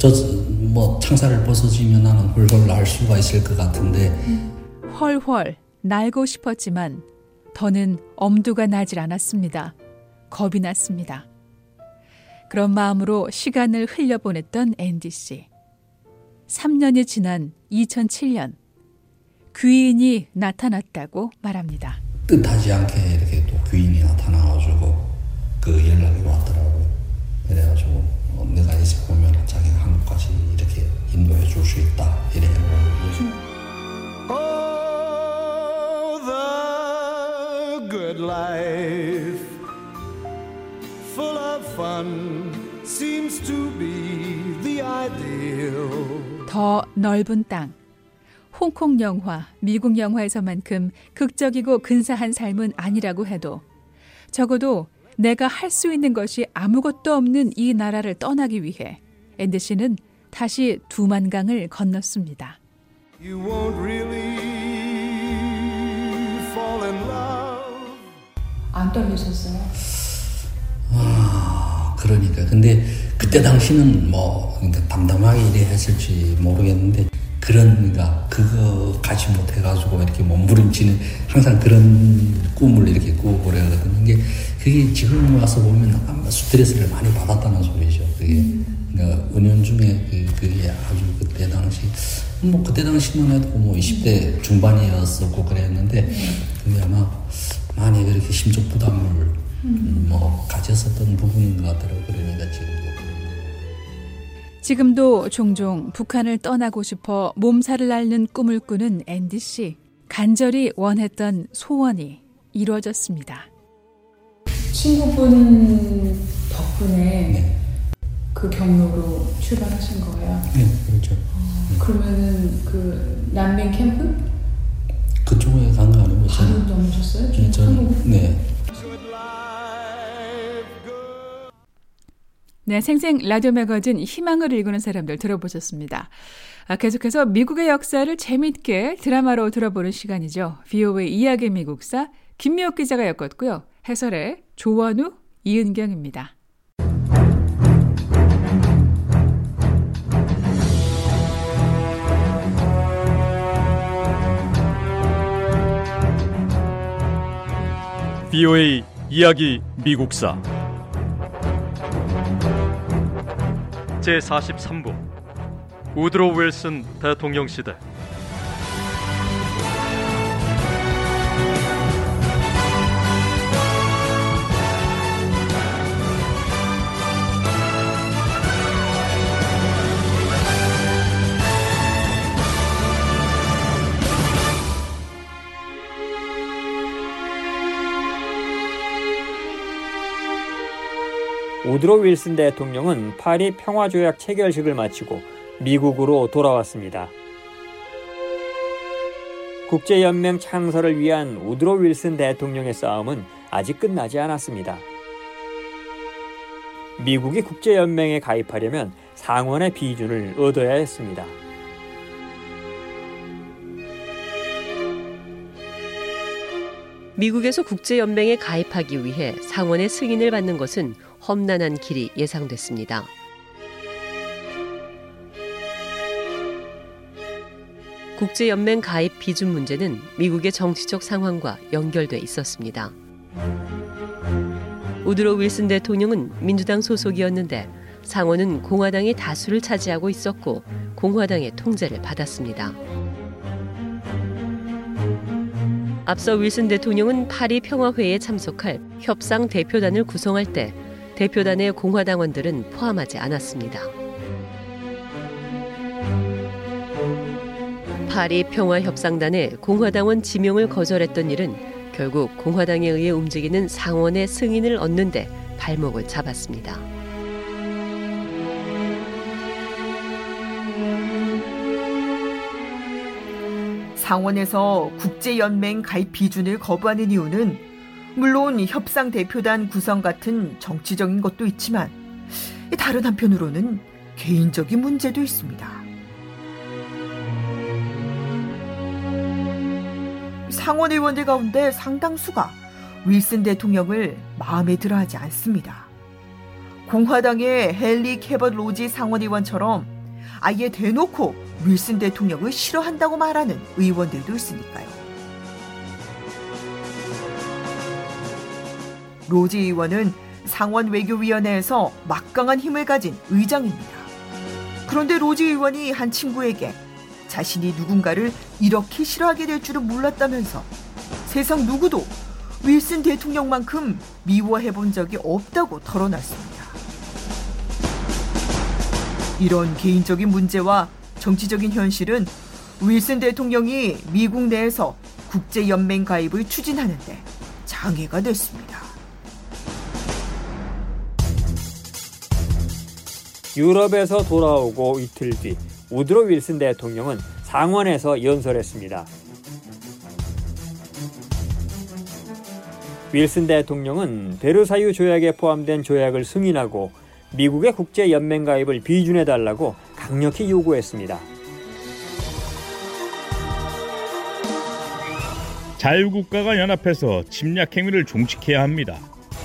S6: 뭐 창살을 벗어지면 나는 홀홀 날 수가 있을 것 같은데
S2: 헐헐 날고 싶었지만 더는 엄두가 나질 않았습니다. 겁이 났습니다. 그런 마음으로 시간을 흘려보냈던 앤디 씨. 3년이 지난 2007년 귀인이 나타났다고 말합니다.
S6: 뜻하지 않게 이렇게 또 귀인이 나타나가지고 그 연락이 왔더라고요. 그래가지고 내가 이제 보면 자기가 한국까지 이렇게 인도해 줄 수 있다 이래요.
S9: Oh, the good life, full of fun, seems to be the ideal.
S2: 더 넓은 땅. 홍콩 영화, 미국 영화에서만큼 극적이고 근사한 삶은 아니라고 해도 적어도 내가 할 수 있는 것이 아무것도 없는 이 나라를 떠나기 위해 앤디 씨는 다시 두만강을 건넜습니다.
S9: You won't really fall in love.
S8: 안 떨리셨어요?
S6: 그러니까 근데 그때 당시는 뭐 그러니까 담담하게 이래 했을지 모르겠는데 그러니까 그거 가지 못해가지고 이렇게 몸부림치는 항상 그런 꿈을 이렇게 꾸고 그래거든요. 그게 지금 와서 보면 아마 스트레스를 많이 받았다는 소리죠. 그게 그러니까 은연중에 그게 아주 그때 당시 뭐 그때 당시만 해도 뭐 20대 중반이었었고 그랬는데 그게 아마 많이 그렇게 심적 부담을 뭐 가졌었던 부분인 것 같더라고요. 그러니까
S2: 지금도 종종 북한을 떠나고 싶어 몸살을 앓는 꿈을 꾸는 앤디 씨. 간절히 원했던 소원이 이루어졌습니다.
S8: 친구분 덕분에
S6: 네.
S8: 그 경로로 출발하신 거예요?
S6: 네, 그렇죠.
S8: 그러면은 그 난민 캠프?
S6: 그쪽에 간 거 아니고
S8: 바로 넘으셨어요?
S6: 네.
S2: 네, 생생 라디오 매거진 희망을 읽는 사람들 들어보셨습니다. 계속해서 미국의 역사를 재미있게 드라마로 들어보는 시간이죠. VOA 이야기 미국사 김미옥 기자가 엮었고요. 해설의 조원우, 이은경입니다.
S10: VOA 이야기 미국사 제43부 우드로 윌슨 대통령 시대.
S11: 우드로 윌슨 대통령은 파리 평화조약 체결식을 마치고 미국으로 돌아왔습니다. 국제연맹 창설을 위한 우드로 윌슨 대통령의 싸움은 아직 끝나지 않았습니다. 미국이 국제연맹에 가입하려면 상원의 비준을 얻어야 했습니다.
S12: 미국에서 국제연맹에 가입하기 위해 상원의 승인을 받는 것은 험난한 길이 예상됐습니다. 국제연맹 가입 비준 문제는 미국의 정치적 상황과 연결돼 있었습니다. 우드로 윌슨 대통령은 민주당 소속이었는데 상원은 공화당이 다수를 차지하고 있었고 공화당의 통제를 받았습니다. 앞서 윌슨 대통령은 파리 평화회의에 참석할 협상 대표단을 구성할 때 대표단의 공화당원들은 포함하지 않았습니다. 파리 평화협상단에 공화당원 지명을 거절했던 일은 결국 공화당에 의해 움직이는 상원의 승인을 얻는 데 발목을 잡았습니다.
S13: 상원에서 국제연맹 가입 비준을 거부하는 이유는 물론 협상 대표단 구성 같은 정치적인 것도 있지만 다른 한편으로는 개인적인 문제도 있습니다. 상원 의원들 가운데 상당수가 윌슨 대통령을 마음에 들어하지 않습니다. 공화당의 헨리 캐벗 로지 상원 의원처럼 아예 대놓고 윌슨 대통령을 싫어한다고 말하는 의원들도 있으니까요. 로지 의원은 상원 외교위원회에서 막강한 힘을 가진 의장입니다. 그런데 로지 의원이 한 친구에게 자신이 누군가를 이렇게 싫어하게 될 줄은 몰랐다면서 세상 누구도 윌슨 대통령만큼 미워해본 적이 없다고 털어놨습니다. 이런 개인적인 문제와 정치적인 현실은 윌슨 대통령이 미국 내에서 국제연맹 가입을 추진하는데 장애가 됐습니다.
S11: 유럽에서 돌아오고 이틀 뒤 우드로 윌슨 대통령은 상원에서 연설했습니다. 윌슨 대통령은 베르사유 조약에 포함된 조약을 승인하고 미국의 국제연맹 가입을 비준해달라고 강력히 요구했습니다.
S14: 자유국가가 연합해서 침략 행위를 종식해야 합니다.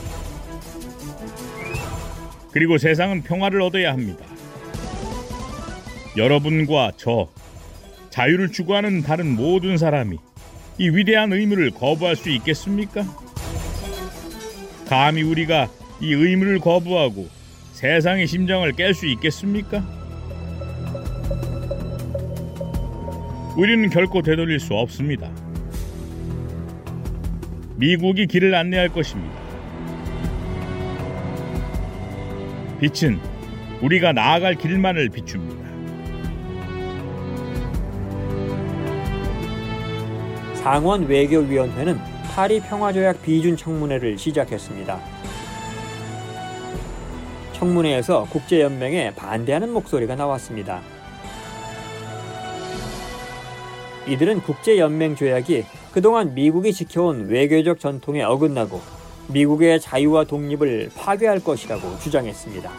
S14: 그리고 세상은 평화를 얻어야 합니다. 여러분과 저, 자유를 추구하는 다른 모든 사람이 이 위대한 의무를 거부할 수 있겠습니까? 감히 우리가 이 의무를 거부하고 세상의 심장을 깰 수 있겠습니까? 우리는 결코 되돌릴 수 없습니다. 미국이 길을 안내할 것입니다. 빛은 우리가 나아갈 길만을 비춥니다.
S11: 상원 외교위원회는 파리 평화조약 비준 청문회를 시작했습니다. 청문회에서 국제연맹에 반대하는 목소리가 나왔습니다. 이들은 국제연맹 조약이 그동안 미국이 지켜온 외교적 전통에 어긋나고 미국의 자유와 독립을 파괴할 것이라고 주장했습니다.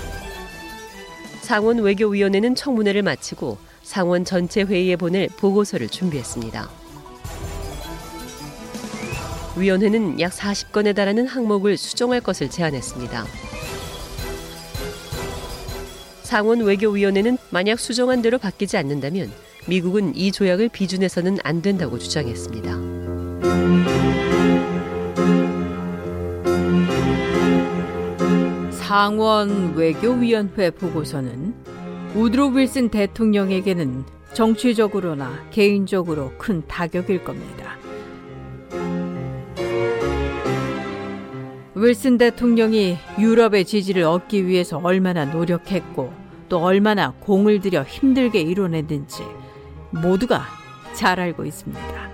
S12: 상원 외교위원회는 청문회를 마치고 상원 전체 회의에 보낼 보고서를 준비했습니다. 위원회는 약 40건에 달하는 항목을 수정할 것을 제안했습니다. 상원 외교위원회는 만약 수정한 대로 바뀌지 않는다면 미국은 이 조약을 비준해서는 안 된다고 주장했습니다.
S2: 상원 외교위원회 보고서는 우드로 윌슨 대통령에게는 정치적으로나 개인적으로 큰 타격일 겁니다. 윌슨 대통령이 유럽의 지지를 얻기 위해서 얼마나 노력했고 또 얼마나 공을 들여 힘들게 이뤄냈는지 모두가 잘 알고 있습니다.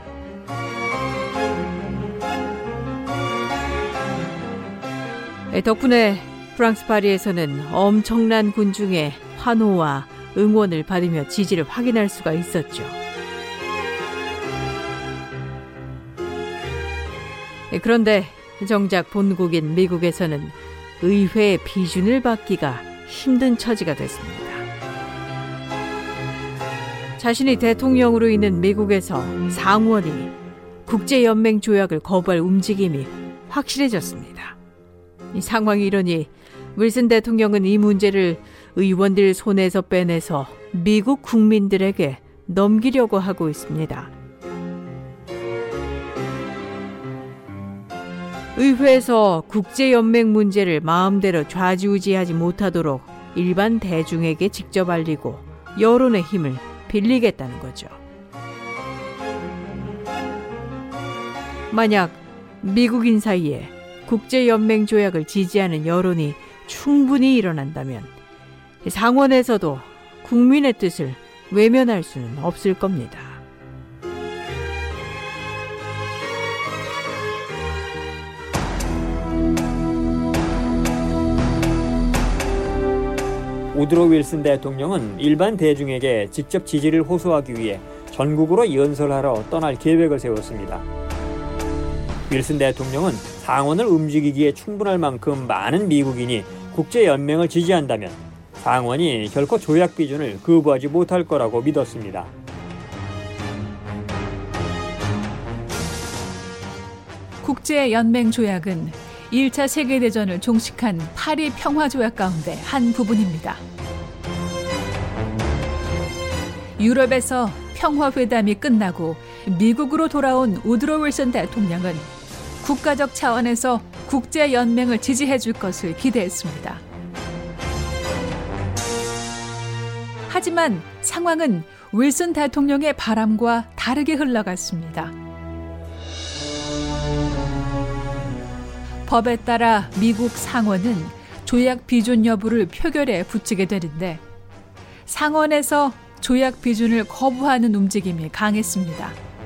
S2: 덕분에
S15: 프랑스 파리에서는 엄청난 군중의 환호와 응원을 받으며 지지를 확인할 수가 있었죠. 그런데 정작 본국인 미국에서는 의회의 비준을 받기가 힘든 처지가 됐습니다. 자신이 대통령으로 있는 미국에서 상원이 국제연맹 조약을 거부할 움직임이 확실해졌습니다. 이 상황이 이러니 윌슨 대통령은 이 문제를 의원들 손에서 빼내서 미국 국민들에게 넘기려고 하고 있습니다. 의회에서 국제연맹 문제를 마음대로 좌지우지하지 못하도록 일반 대중에게 직접 알리고 여론의 힘을 빌리겠다는 거죠. 만약 미국인 사이에 국제연맹 조약을 지지하는 여론이 충분히 일어난다면 상원에서도 국민의 뜻을 외면할 수는 없을 겁니다.
S11: 우드로 윌슨 대통령은 일반 대중에게 직접 지지를 호소하기 위해 전국으로 연설하러 떠날 계획을 세웠습니다. 윌슨 대통령은 상원을 움직이기에 충분할 만큼 많은 미국인이 국제연맹을 지지한다면 상원이 결코 조약 비준을 거부하지 못할 거라고 믿었습니다.
S2: 국제연맹 조약은 1차 세계대전을 종식한 파리 평화조약 가운데 한 부분입니다. 유럽에서 평화회담이 끝나고 미국으로 돌아온 우드로 윌슨 대통령은 국가적 차원에서 국제연맹을 지지해 줄 것을 기대했습니다. 하지만 상황은 윌슨 대통령의 바람과 다르게 흘러갔습니다. 법에 따라 미국 상원은 조약 비준 여부를 표결에 붙이게 되는데 상원에서 조약 비준을 거부하는 움직임이 강했습니다.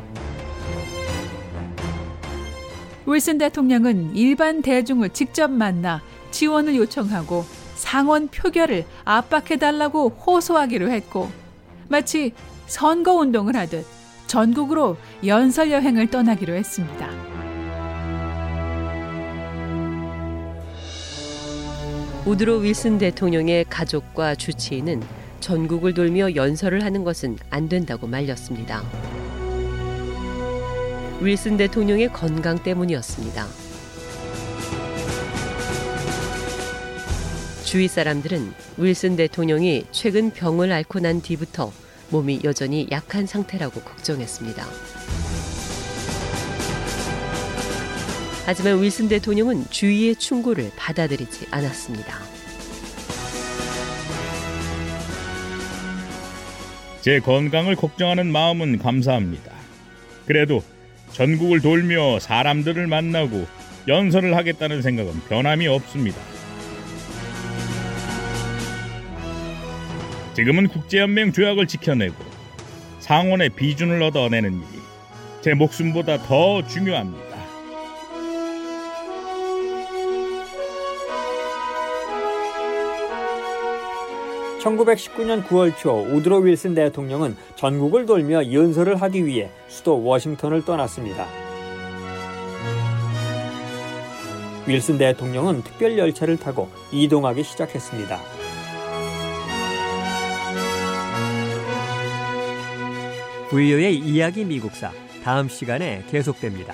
S2: 윌슨 대통령은 일반 대중을 직접 만나 지원을 요청하고 상원 표결을 압박해달라고 호소하기로 했고 마치 선거운동을 하듯 전국으로 연설 여행을 떠나기로 했습니다.
S12: 우드로 윌슨 대통령의 가족과 주치의는 전국을 돌며 연설을 하는 것은 안 된다고 말렸습니다. 윌슨 대통령의 건강 때문이었습니다. 주위 사람들은 윌슨 대통령이 최근 병을 앓고 난 뒤부터 몸이 여전히 약한 상태라고 걱정했습니다. 하지만 윌슨 대통령은 주위의 충고를 받아들이지 않았습니다.
S14: 제 건강을 걱정하는 마음은 감사합니다. 그래도 전국을 돌며 사람들을 만나고 연설을 하겠다는 생각은 변함이 없습니다. 지금은 국제연맹 조약을 지켜내고 상원의 비준을 얻어내는 일이 제 목숨보다 더 중요합니다.
S11: (1919년 9월 초) 우드로 윌슨 대통령은 전국을 돌며 연설을 하기 위해 수도 워싱턴을 떠났습니다. 윌슨 대통령은 특별 열차를 타고 이동하기 시작했습니다.
S16: VOA의 이야기 미국사 다음 시간에 계속됩니다.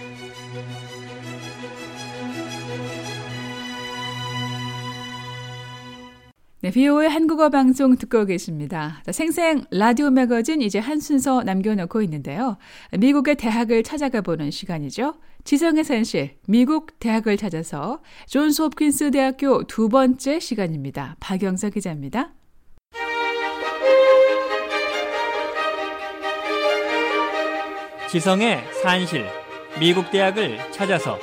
S2: 네, VOA 한국어 방송 듣고 계십니다. 생생 라디오 매거진 이제 한 순서 남겨놓고 있는데요. 미국의 대학을 찾아가 보는 시간이죠. 지성의 산실, 미국 대학을 찾아서 존스 홉킨스 대학교 두 번째 시간입니다. 박영서 기자입니다.
S11: 지성의 산실, 미국 대학을 찾아서.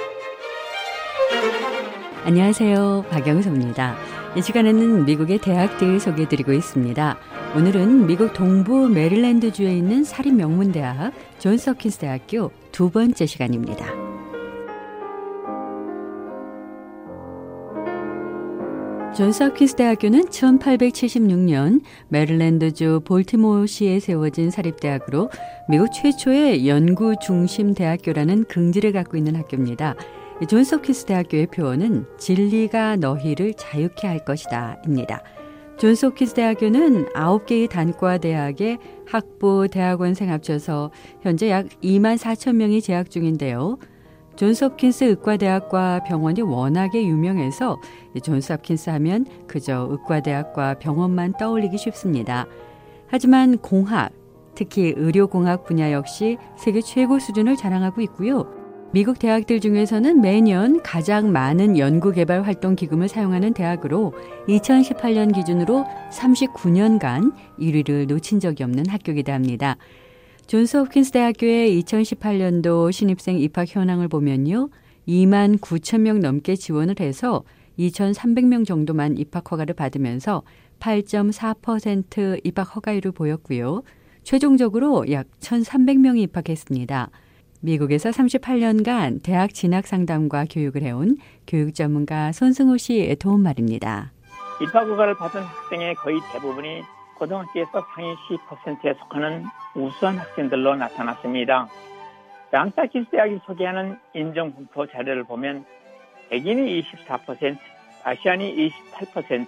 S17: 안녕하세요. 박영서입니다. 이 시간에는 미국의 대학들 소개해드리고 있습니다. 오늘은 미국 동부 메릴랜드주에 있는 사립 명문대학 존스 홉킨스 대학교 두 번째 시간입니다. 존스 홉킨스 대학교는 1876년 메릴랜드주 볼티모어시에 세워진 사립대학으로 미국 최초의 연구 중심 대학교라는 긍지를 갖고 있는 학교입니다. 존스 홉킨스 대학교의 표어는 진리가 너희를 자유케 할 것이다 입니다. 존스 홉킨스 대학교는 9개의 단과 대학에 학부, 대학원생 합쳐서 현재 약 2만 4천 명이 재학 중인데요. 존스 홉킨스 의과대학과 병원이 워낙에 유명해서 존스 홉킨스 하면 그저 의과대학과 병원만 떠올리기 쉽습니다. 하지만 공학, 특히 의료공학 분야 역시 세계 최고 수준을 자랑하고 있고요. 미국 대학들 중에서는 매년 가장 많은 연구개발 활동 기금을 사용하는 대학으로 2018년 기준으로 39년간 1위를 놓친 적이 없는 학교이기도 합니다. 존스 홉킨스 대학교의 2018년도 신입생 입학 현황을 보면요. 2만 9천 명 넘게 지원을 해서 2,300명 정도만 입학 허가를 받으면서 8.4% 입학 허가율을 보였고요. 최종적으로 약 1,300명이 입학했습니다. 미국에서 38년간 대학 진학 상담과 교육을 해온 교육 전문가 손승호 씨의 도움 말입니다.
S18: 입학 허가를 받은 학생의 거의 대부분이 고등학교에서 상위 10%에 속하는 우수한 학생들로 나타났습니다. 존스 홉킨스 대학이 소개하는 인정분포 자료를 보면 백인이 24%, 아시안이 28%,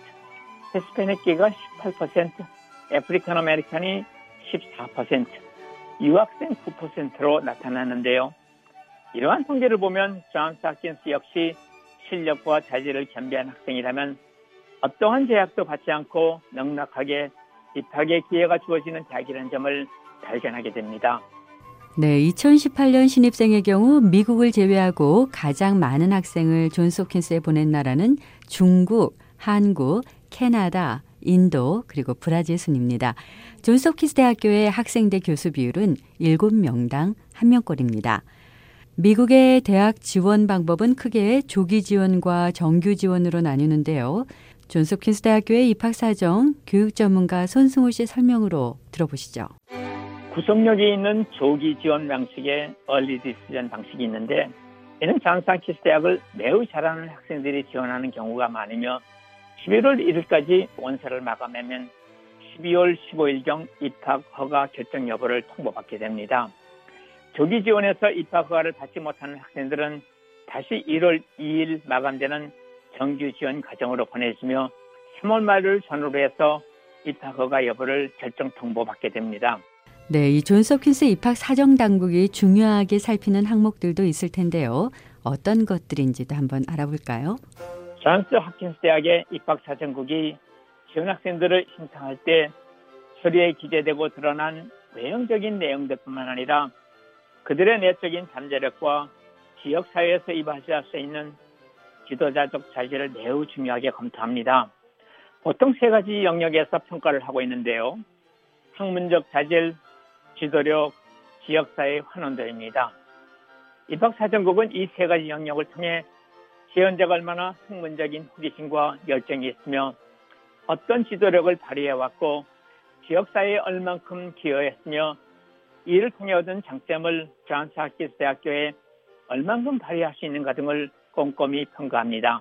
S18: 히스패닉계가 18%, 아프리칸 아메리칸이 14%, 유학생 9%로 나타났는데요. 이러한 통계를 보면 존스 홉킨스 역시 실력과 자질을 겸비한 학생이라면 어떠한 제약도 받지 않고 넉넉하게 입학의 기회가 주어지는 대학이라는 점을 발견하게 됩니다.
S17: 네, 2018년 신입생의 경우 미국을 제외하고 가장 많은 학생을 존스 홉킨스에 보낸 나라는 중국, 한국, 캐나다, 인도 그리고 브라질 순입니다. 존스 홉킨스 대학교의 학생대 교수 비율은 7명당 1명꼴입니다. 미국의 대학 지원 방법은 크게 조기 지원과 정규 지원으로 나뉘는데요. 존스 홉킨스 대학교의 입학 사정 교육 전문가 손승호 씨의 설명으로 들어보시죠.
S18: 구속력이 있는 조기 지원 방식의 얼리 디시전 방식이 있는데 이는 존스 홉킨스 대학을 매우 잘하는 학생들이 지원하는 경우가 많으며 11월 1일까지 원서를 마감하면 12월 15일경 입학 허가 결정 여부를 통보받게 됩니다. 조기 지원에서 입학 허가를 받지 못하는 학생들은 다시 1월 2일 마감되는 정규 지원 과정으로 보내지며 3월 말을 전후로 해서 입학 허가 여부를 결정 통보받게 됩니다.
S17: 네, 이 존스 홉킨스 입학 사정 당국이 중요하게 살피는 항목들도 있을 텐데요. 어떤 것들인지도 한번 알아볼까요?
S18: 존스 홉킨스 대학의 입학 사정국이 지원 학생들을 심사할 때 서류에 기재되고 드러난 외형적인 내용들뿐만 아니라 그들의 내적인 잠재력과 지역사회에서 이바지할 수 있는 지도자적 자질을 매우 중요하게 검토합니다. 보통 3가지 영역에서 평가를 하고 있는데요. 학문적 자질, 지도력, 지역사회 환원도입니다. 입학사정국은 이 3가지 영역을 통해 지원자가 얼마나 학문적인 호기심과 열정이 있으며 어떤 지도력을 발휘해왔고 지역사회에 얼만큼 기여했으며 이를 통해 얻은 장점을 존스 홉킨스 대학교에 얼만큼 발휘할 수 있는가 등을 꼼꼼히 평가합니다.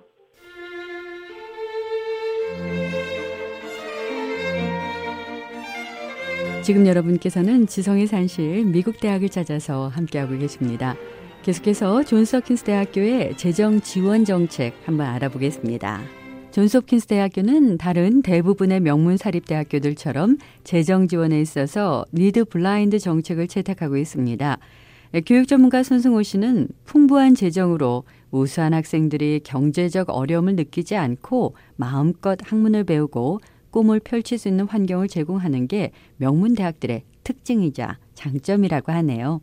S17: 지금 여러분께서는 지성의 산실 미국 대학을 찾아서 함께하고 계십니다. 계속해서 존스 홉킨스 대학교의 재정 지원 정책 한번 알아보겠습니다. 존스 홉킨스 대학교는 다른 대부분의 명문 사립대학교들처럼 재정 지원에 있어서 리드 블라인드 정책을 채택하고 있습니다. 교육 전문가 손승호 씨는 풍부한 재정으로 우수한 학생들이 경제적 어려움을 느끼지 않고 마음껏 학문을 배우고 꿈을 펼칠 수 있는 환경을 제공하는 게 명문 대학들의 특징이자 장점이라고 하네요.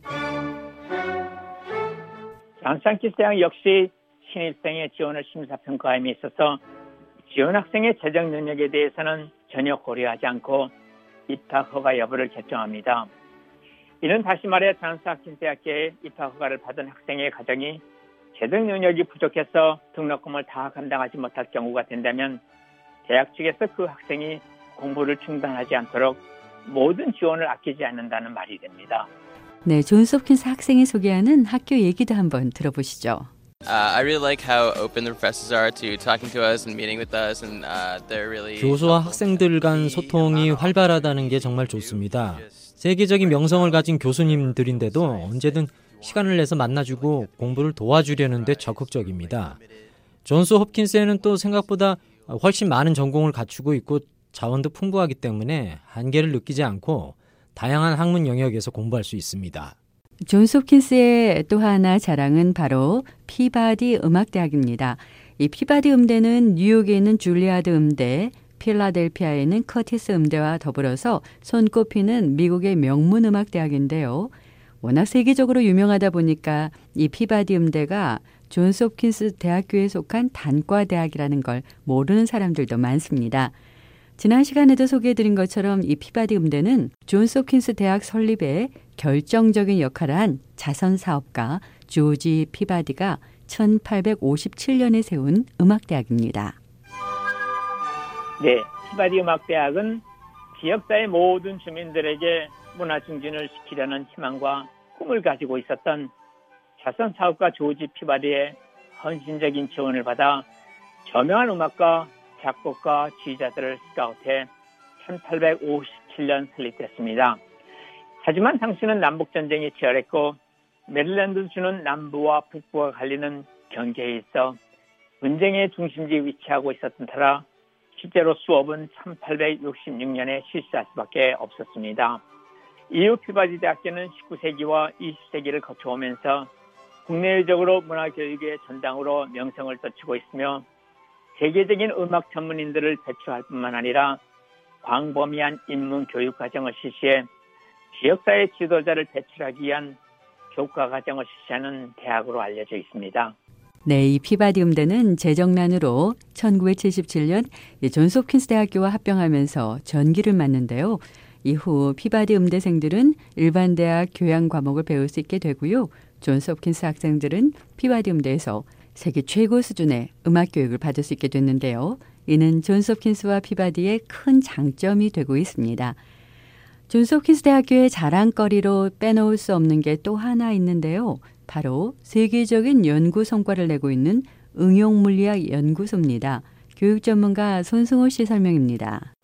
S18: 존스 홉킨스 대학 역시 신입생의 지원을 심사평가함에 있어서 지원 학생의 재정 능력에 대해서는 전혀 고려하지 않고 입학 허가 여부를 결정합니다. 이는 다시 말해 존스 홉킨스 대학교에 입학 허가를 받은 학생의 가정이 재정 능력이 부족해서 등록금을 다 감당하지 못할 경우가 된다면 대학 측에서 그 학생이 공부를 중단하지 않도록 모든 지원을 아끼지 않는다는 말이 됩니다.
S17: 네, 존스 홉킨스 학생이 소개하는 학교 얘기도 한번 들어보시죠.
S5: I really like how open the professors are to talking to us and meeting with us, and they're really.
S19: 교수와 학생들 간 소통이 활발하다는 게 정말 좋습니다. 세계적인 명성을 가진 교수님들인데도 언제든 시간을 내서 만나주고 공부를 도와주려는 데 적극적입니다. 존스 홉킨스에는 또 생각보다 훨씬 많은 전공을 갖추고 있고 자원도 풍부하기 때문에 한계를 느끼지 않고 다양한 학문 영역에서 공부할 수 있습니다.
S17: 존스 홉킨스의 또 하나 자랑은 바로 피바디 음악대학입니다. 이 피바디 음대는 뉴욕에 있는 줄리아드 음대, 필라델피아에 있는 커티스 음대와 더불어서 손꼽히는 미국의 명문 음악대학인데요. 워낙 세계적으로 유명하다 보니까 이 피바디 음대가 존스 홉킨스 대학교에 속한 단과대학이라는 걸 모르는 사람들도 많습니다. 지난 시간에도 소개해드린 것처럼 이 피바디 음대는 존스 홉킨스 대학 설립에 결정적인 역할을 한 자선사업가 조지 피바디가 1857년에 세운 음악대학입니다.
S18: 네, 피바디 음악대학은 지역사의 모든 주민들에게 문화 증진을 시키려는 희망과 꿈을 가지고 있었던 자선사업가 조지 피바디의 헌신적인 지원을 받아 저명한 음악가, 작곡가, 지휘자들을 스카우트해 1857년 설립됐습니다. 하지만 당시는 남북전쟁이 치열했고 메릴랜드주는 남부와 북부가 갈리는 경계에 있어 분쟁의 중심지에 위치하고 있었던 터라 실제로 수업은 1866년에 실시할 수밖에 없었습니다. 이후 피바디 대학교는 19세기와 20세기를 거쳐오면서 국내적으로 문화교육의 전당으로 명성을 떨치고 있으며 세계적인 음악 전문인들을 배출할 뿐만 아니라 광범위한 인문 교육 과정을 실시해 지역사회 지도자를 배출하기 위한 교과 과정을 실시하는 대학으로 알려져 있습니다.
S17: 네, 이 피바디 음대는 재정난으로 1977년 존스 홉킨스 대학교와 합병하면서 전기를 맞는데요. 이후 피바디 음대생들은 일반 대학 교양 과목을 배울 수 있게 되고요. 존스 홉킨스 학생들은 피바디 음대에서 세계 최고 수준의 음악 교육을 받을 수 있게 됐는데요. 이는 존스 홉킨스와 피바디의 큰 장점이 되고 있습니다. 존스 홉킨스 대학교의 자랑거리로 빼놓을 수 없는 게 또 하나 있는데요. 바로 세계적인 연구 성과를 내고 있는 응용물리학 연구소입니다. 교육 전문가 손승호 씨 설명입니다.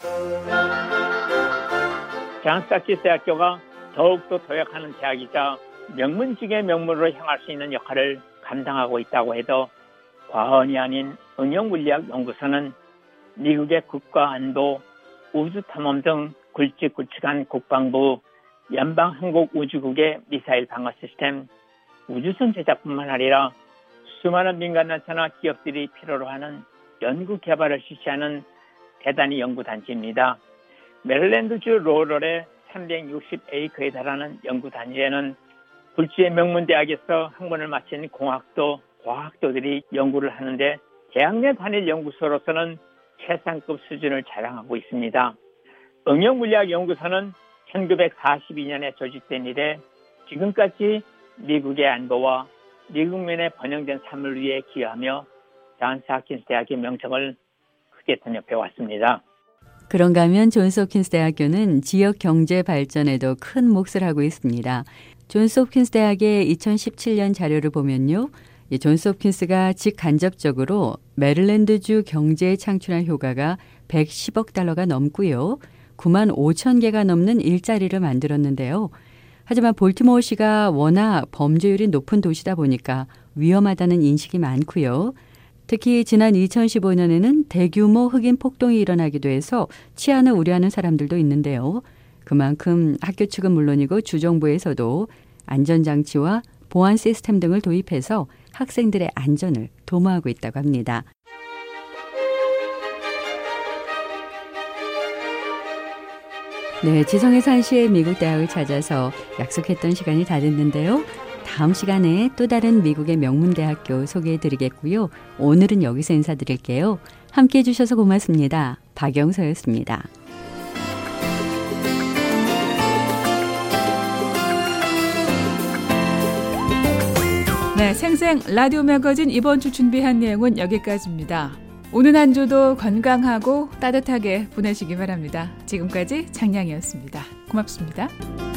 S18: 존스 홉킨스 대학교가 더욱더 도약하는 대학이자 명문 중의 명문으로 향할 수 있는 역할을 감당하고 있다고 해도 과언이 아닌 응용물리학 연구소는 미국의 국가안보, 우주탐험 등 굵직굵직한 국방부, 연방항공우주국의 미사일 방어 시스템, 우주선 제작뿐만 아니라 수많은 민간단체나 기업들이 필요로 하는 연구 개발을 실시하는 대단히 연구단지입니다. 메릴랜드주 로럴의 360에이커에 달하는 연구단지에는 굴지의 명문대학에서 학문을 마친 공학도, 과학도들이 연구를 하는데 대학 내 단일 연구소로서는 최상급 수준을 자랑하고 있습니다. 응용물리학 연구소는 1942년에 조직된 이래 지금까지 미국의 안보와 미국면에 번영된 삶을 위해 기여하며 존스 홉킨스 대학의 명성을 크게 번역해 왔습니다.
S17: 그런가 하면 존스 홉킨스 대학교는 지역 경제 발전에도 큰 몫을 하고 있습니다. 존스 홉킨스 대학의 2017년 자료를 보면요. 존스 홉킨스가 직간접적으로 메릴랜드주 경제에 창출한 효과가 110억 달러가 넘고요. 9만 5천 개가 넘는 일자리를 만들었는데요. 하지만 볼티모어시가 워낙 범죄율이 높은 도시다 보니까 위험하다는 인식이 많고요. 특히 지난 2015년에는 대규모 흑인 폭동이 일어나기도 해서 치안을 우려하는 사람들도 있는데요. 그만큼 학교 측은 물론이고 주정부에서도 안전장치와 보안 시스템 등을 도입해서 학생들의 안전을 도모하고 있다고 합니다. 네, 지성의 산시의 미국 대학을 찾아서 약속했던 시간이 다 됐는데요. 다음 시간에 또 다른 미국의 명문대학교 소개해드리겠고요. 오늘은 여기서 인사드릴게요. 함께해 주셔서 고맙습니다. 박영서였습니다.
S2: 네, 생생 라디오 매거진 이번 주 준비한 내용은 여기까지입니다. 오늘 한 주도 건강하고 따뜻하게 보내시기 바랍니다. 지금까지 장량이었습니다. 고맙습니다.